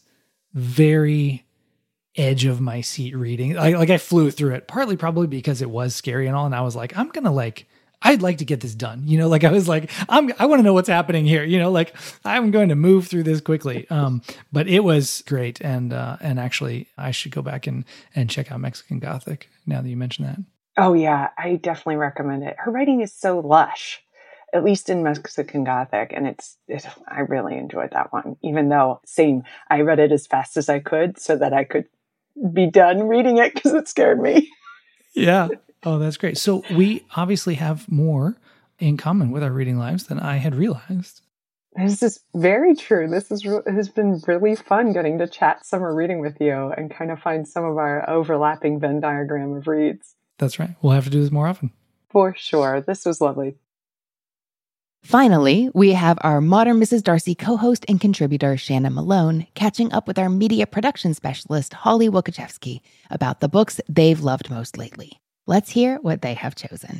very edge of my seat reading. I flew through it, partly probably because it was scary and all. And I was like, I'd like to get this done. I was like, I want to know what's happening here. I'm going to move through this quickly. But it was great. And actually I should go back and check out Mexican Gothic now that you mentioned that. Oh yeah. I definitely recommend it. Her writing is so lush, at least in Mexican Gothic. And I really enjoyed that one, even though I read it as fast as I could so that I could be done reading it because it scared me. Yeah. Oh, that's great. So we obviously have more in common with our reading lives than I had realized. This is very true. This is has been really fun getting to chat summer reading with you and kind of find some of our overlapping Venn diagram of reads. That's right. We'll have to do this more often. For sure. This was lovely. Finally, we have our Modern Mrs. Darcy co-host and contributor, Shannon Malone, catching up with our media production specialist, Holly Wokachevsky, about the books they've loved most lately. Let's hear what they have chosen.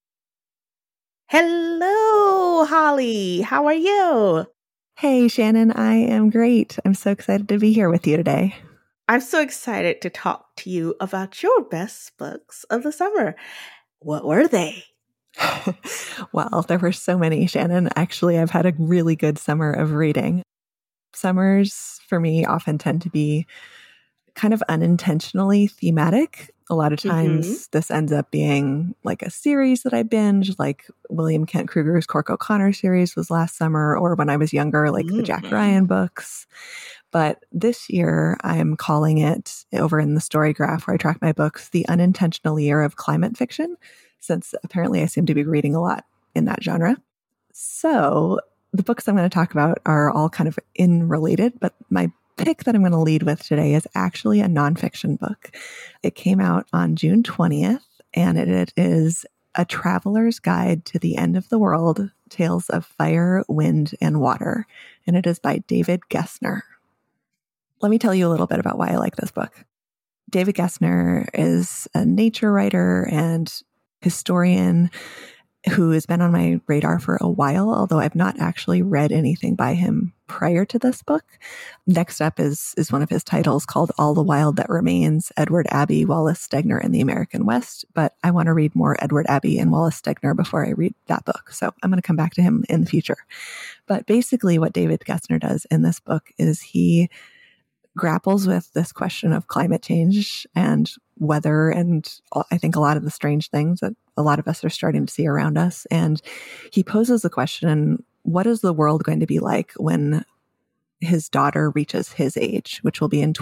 Hello, Holly. How are you? Hey, Shannon. I am great. I'm so excited to be here with you today. I'm so excited to talk to you about your best books of the summer. What were they? Well, there were so many, Shannon. Actually, I've had a really good summer of reading. Summers, for me, often tend to be kind of unintentionally thematic. A lot of times this ends up being like a series that I binge, like William Kent Kruger's Cork O'Connor series was last summer, or when I was younger, like the Jack Ryan books. But this year, I'm calling it, over in the Story Graph where I track my books, the unintentional year of climate fiction, since apparently I seem to be reading a lot in that genre. So the books I'm going to talk about are all kind of related, but my pick that I'm going to lead with today is actually a nonfiction book. It came out on June 20th, and it is A Traveler's Guide to the End of the World, Tales of Fire, Wind, and Water. And it is by David Gessner. Let me tell you a little bit about why I like this book. David Gessner is a nature writer and historian who has been on my radar for a while, although I've not actually read anything by him prior to this book. Next up is one of his titles called All the Wild That Remains, Edward Abbey, Wallace Stegner, and the American West. But I want to read more Edward Abbey and Wallace Stegner before I read that book. So I'm going to come back to him in the future. But basically what David Gessner does in this book is he grapples with this question of climate change and weather, and I think a lot of the strange things that a lot of us are starting to see around us. And he poses the question, what is the world going to be like when his daughter reaches his age, which will be in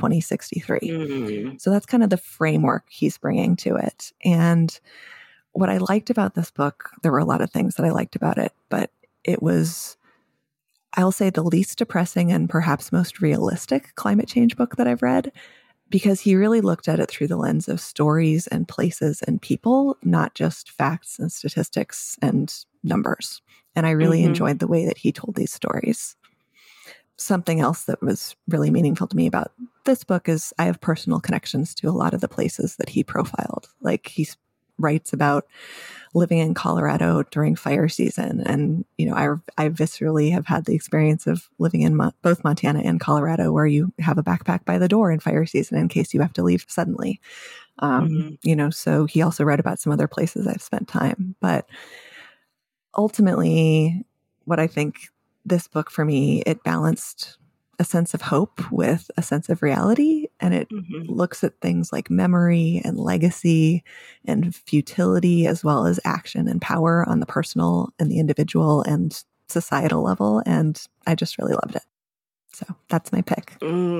2063? So that's kind of the framework he's bringing to it. And what I liked about this book, there were a lot of things that I liked about it, but it was, I'll say, the least depressing and perhaps most realistic climate change book that I've read, because he really looked at it through the lens of stories and places and people, not just facts and statistics and numbers. And I really enjoyed the way that he told these stories. Something else that was really meaningful to me about this book is I have personal connections to a lot of the places that he profiled. Like, he writes about living in Colorado during fire season. And, you know, I viscerally have had the experience of living in both Montana and Colorado, where you have a backpack by the door in fire season in case you have to leave suddenly. You know, so he also read about some other places I've spent time. But ultimately, what I think this book for me, it balanced a sense of hope with a sense of reality. And it looks at things like memory and legacy and futility, as well as action and power on the personal and the individual and societal level. And I just really loved it. So that's my pick.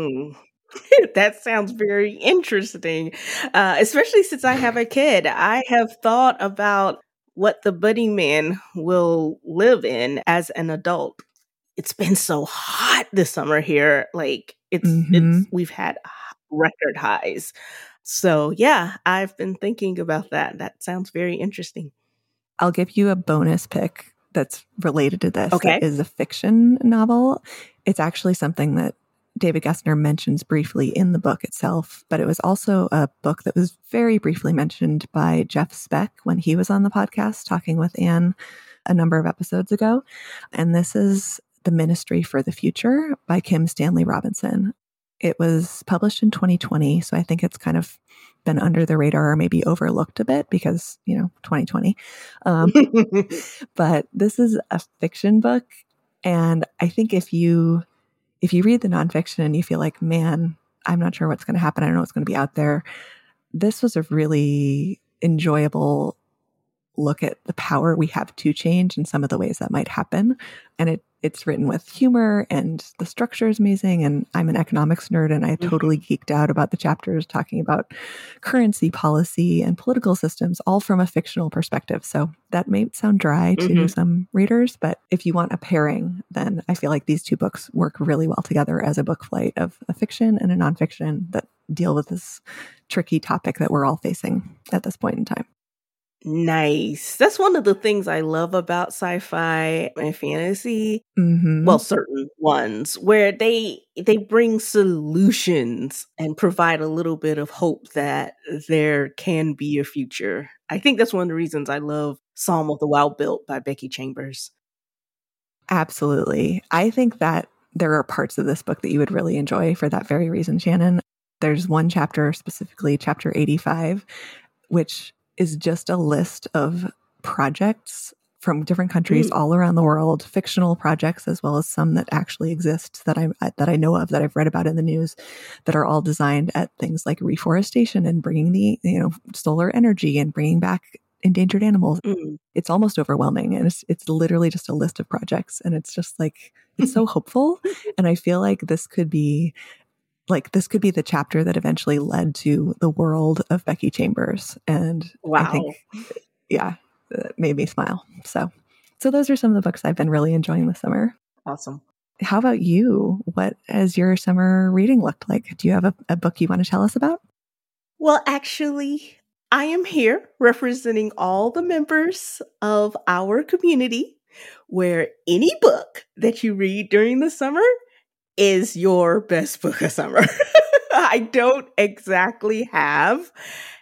That sounds very interesting, especially since I have a kid. I have thought about what the budding man will live in as an adult. It's been so hot this summer here. Like we've had record highs. So yeah, I've been thinking about that. That sounds very interesting. I'll give you a bonus pick that's related to this. Okay. It is a fiction novel. It's actually something that David Gessner mentions briefly in the book itself, but it was also a book that was very briefly mentioned by Jeff Speck when he was on the podcast talking with Anne a number of episodes ago. And this is The Ministry for the Future by Kim Stanley Robinson. It was published in 2020, so I think it's kind of been under the radar or maybe overlooked a bit because, you know, 2020. But this is a fiction book. And I think if you read the nonfiction and you feel like, man, I'm not sure what's going to happen, I don't know what's going to be out there, this was a really enjoyable look at the power we have to change and some of the ways that might happen. And it it's written with humor and the structure is amazing. And I'm an economics nerd and I totally geeked out about the chapters talking about currency policy and political systems, all from a fictional perspective. So that may sound dry to some readers, but if you want a pairing, then I feel like these two books work really well together as a book flight of a fiction and a nonfiction that deal with this tricky topic that we're all facing at this point in time. Nice. That's one of the things I love about sci-fi and fantasy. Well, certain ones where they bring solutions and provide a little bit of hope that there can be a future. I think that's one of the reasons I love Psalm of the Wild Built by Becky Chambers. Absolutely. I think that there are parts of this book that you would really enjoy for that very reason, Shannon. There's one chapter, specifically chapter 85, which is just a list of projects from different countries all around the world, fictional projects, as well as some that actually exist that I know of, that I've read about in the news, that are all designed at things like reforestation and bringing the, solar energy and bringing back endangered animals. It's almost overwhelming. And it's literally just a list of projects. And it's just like, it's so hopeful. And I feel like this could be the chapter that eventually led to the world of Becky Chambers. And wow. I think, it made me smile. So those are some of the books I've been really enjoying this summer. Awesome. How about you? What has your summer reading looked like? Do you have a book you want to tell us about? Well, actually, I am here representing all the members of our community, where any book that you read during the summer is your best book of summer. I don't exactly have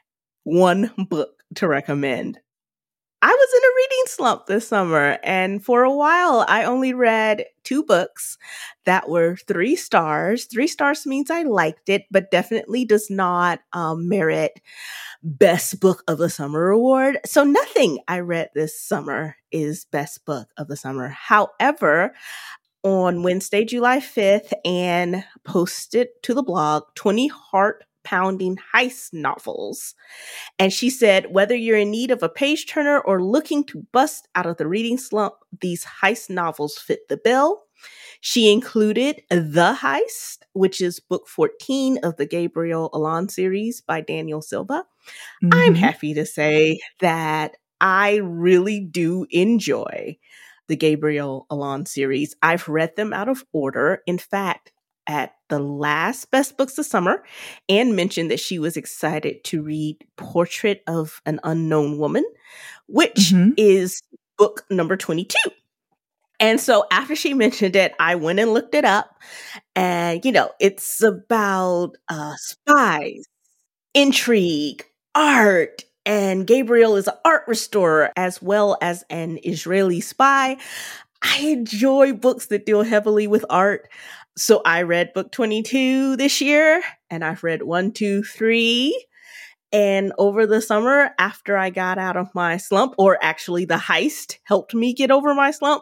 one book to recommend. I was in a reading slump this summer, and for a while, I only read 2 books that were 3 stars. 3 stars means I liked it, but definitely does not merit Best Book of the Summer award. So nothing I read this summer is Best Book of the Summer. However, on Wednesday, July 5th, Anne posted to the blog 20 heart-pounding heist novels. And she said, whether you're in need of a page-turner or looking to bust out of the reading slump, these heist novels fit the bill. She included The Heist, which is book 14 of the Gabriel Allon series by Daniel Silva. I'm happy to say that I really do enjoy the Gabriel Allon series. I've read them out of order. In fact, at the last Best Books of Summer, Anne mentioned that she was excited to read Portrait of an Unknown Woman, which is book number 22. And so after she mentioned it, I went and looked it up. And, it's about spies, intrigue, art, and Gabriel is an art restorer as well as an Israeli spy. I enjoy books that deal heavily with art. So I read book 22 this year, and I've read 1, 2, 3. And over the summer, after I got out of my slump, or actually The Heist helped me get over my slump,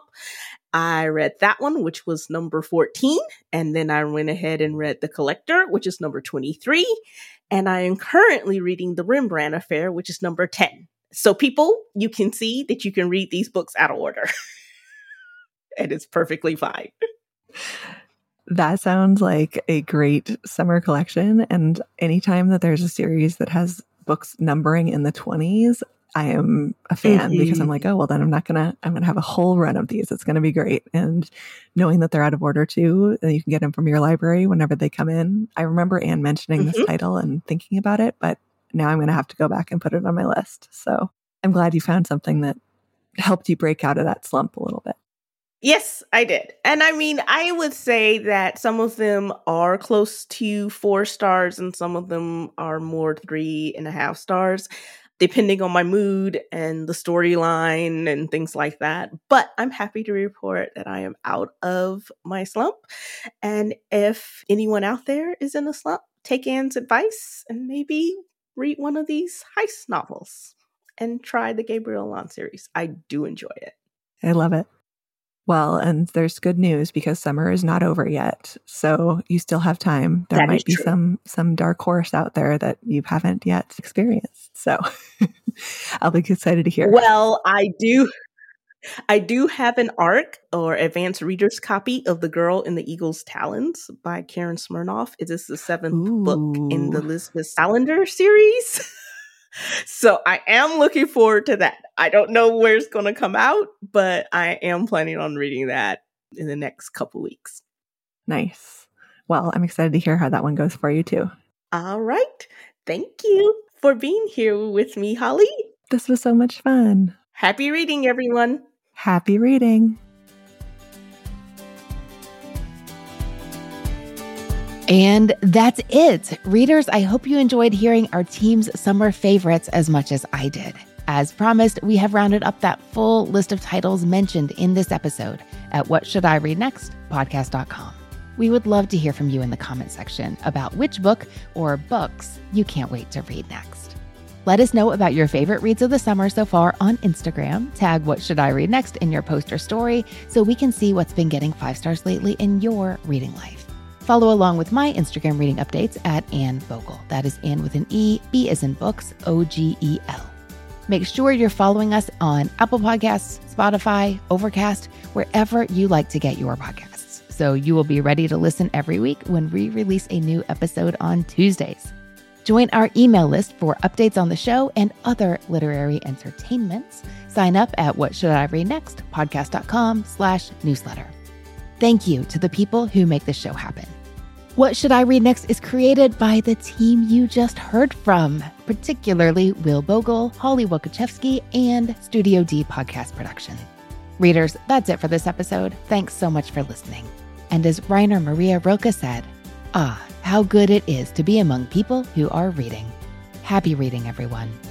I read that one, which was number 14. And then I went ahead and read The Collector, which is number 23. And I am currently reading The Rembrandt Affair, which is number 10. So people, you can see that you can read these books out of order. And it's perfectly fine. That sounds like a great summer collection. And anytime that there's a series that has books numbering in the 20s, I am a fan because I'm like, oh, well, then I'm going to have a whole run of these. It's going to be great. And knowing that they're out of order too, and you can get them from your library whenever they come in. I remember Anne mentioning this title and thinking about it, but now I'm going to have to go back and put it on my list. So I'm glad you found something that helped you break out of that slump a little bit. Yes, I did. And I mean, I would say that some of them are close to 4 stars and some of them are more 3.5 stars, depending on my mood and the storyline and things like that. But I'm happy to report that I am out of my slump. And if anyone out there is in a slump, take Anne's advice and maybe read one of these heist novels and try the Gabriel Allon series. I do enjoy it. I love it. Well, and there's good news because summer is not over yet. So you still have time. There might be some dark horse out there that you haven't yet experienced. So I'll be excited to hear. Well, I do. I do have an ARC or advanced reader's copy of The Girl in the Eagle's Talons by Karen Smirnoff. It is the seventh book in the Elizabeth Salander series. So I am looking forward to that. I don't know where it's going to come out, but I am planning on reading that in the next couple weeks. Nice. Well, I'm excited to hear how that one goes for you too. All right. Thank you for being here with me, Holly. This was so much fun. Happy reading, everyone. Happy reading. And that's it. Readers, I hope you enjoyed hearing our team's summer favorites as much as I did. As promised, we have rounded up that full list of titles mentioned in this episode at whatshouldireadnextpodcast.com. We would love to hear from you in the comment section about which book or books you can't wait to read next. Let us know about your favorite reads of the summer so far on Instagram. Tag What Should I Read Next in your post or story so we can see what's been getting 5 stars lately in your reading life. Follow along with my Instagram reading updates at Anne Vogel. That is Anne with an E, B as in books, O-G-E-L. Make sure you're following us on Apple Podcasts, Spotify, Overcast, wherever you like to get your podcasts. So you will be ready to listen every week when we release a new episode on Tuesdays. Join our email list for updates on the show and other literary entertainments. Sign up at whatshouldireadnextpodcast.com/newsletter. Thank you to the people who make this show happen. What Should I Read Next is created by the team you just heard from, particularly Will Bogle, Holly Wokachevsky, and Studio D Podcast Production. Readers, that's it for this episode. Thanks so much for listening. And as Rainer Maria Rilke said, how good it is to be among people who are reading. Happy reading, everyone.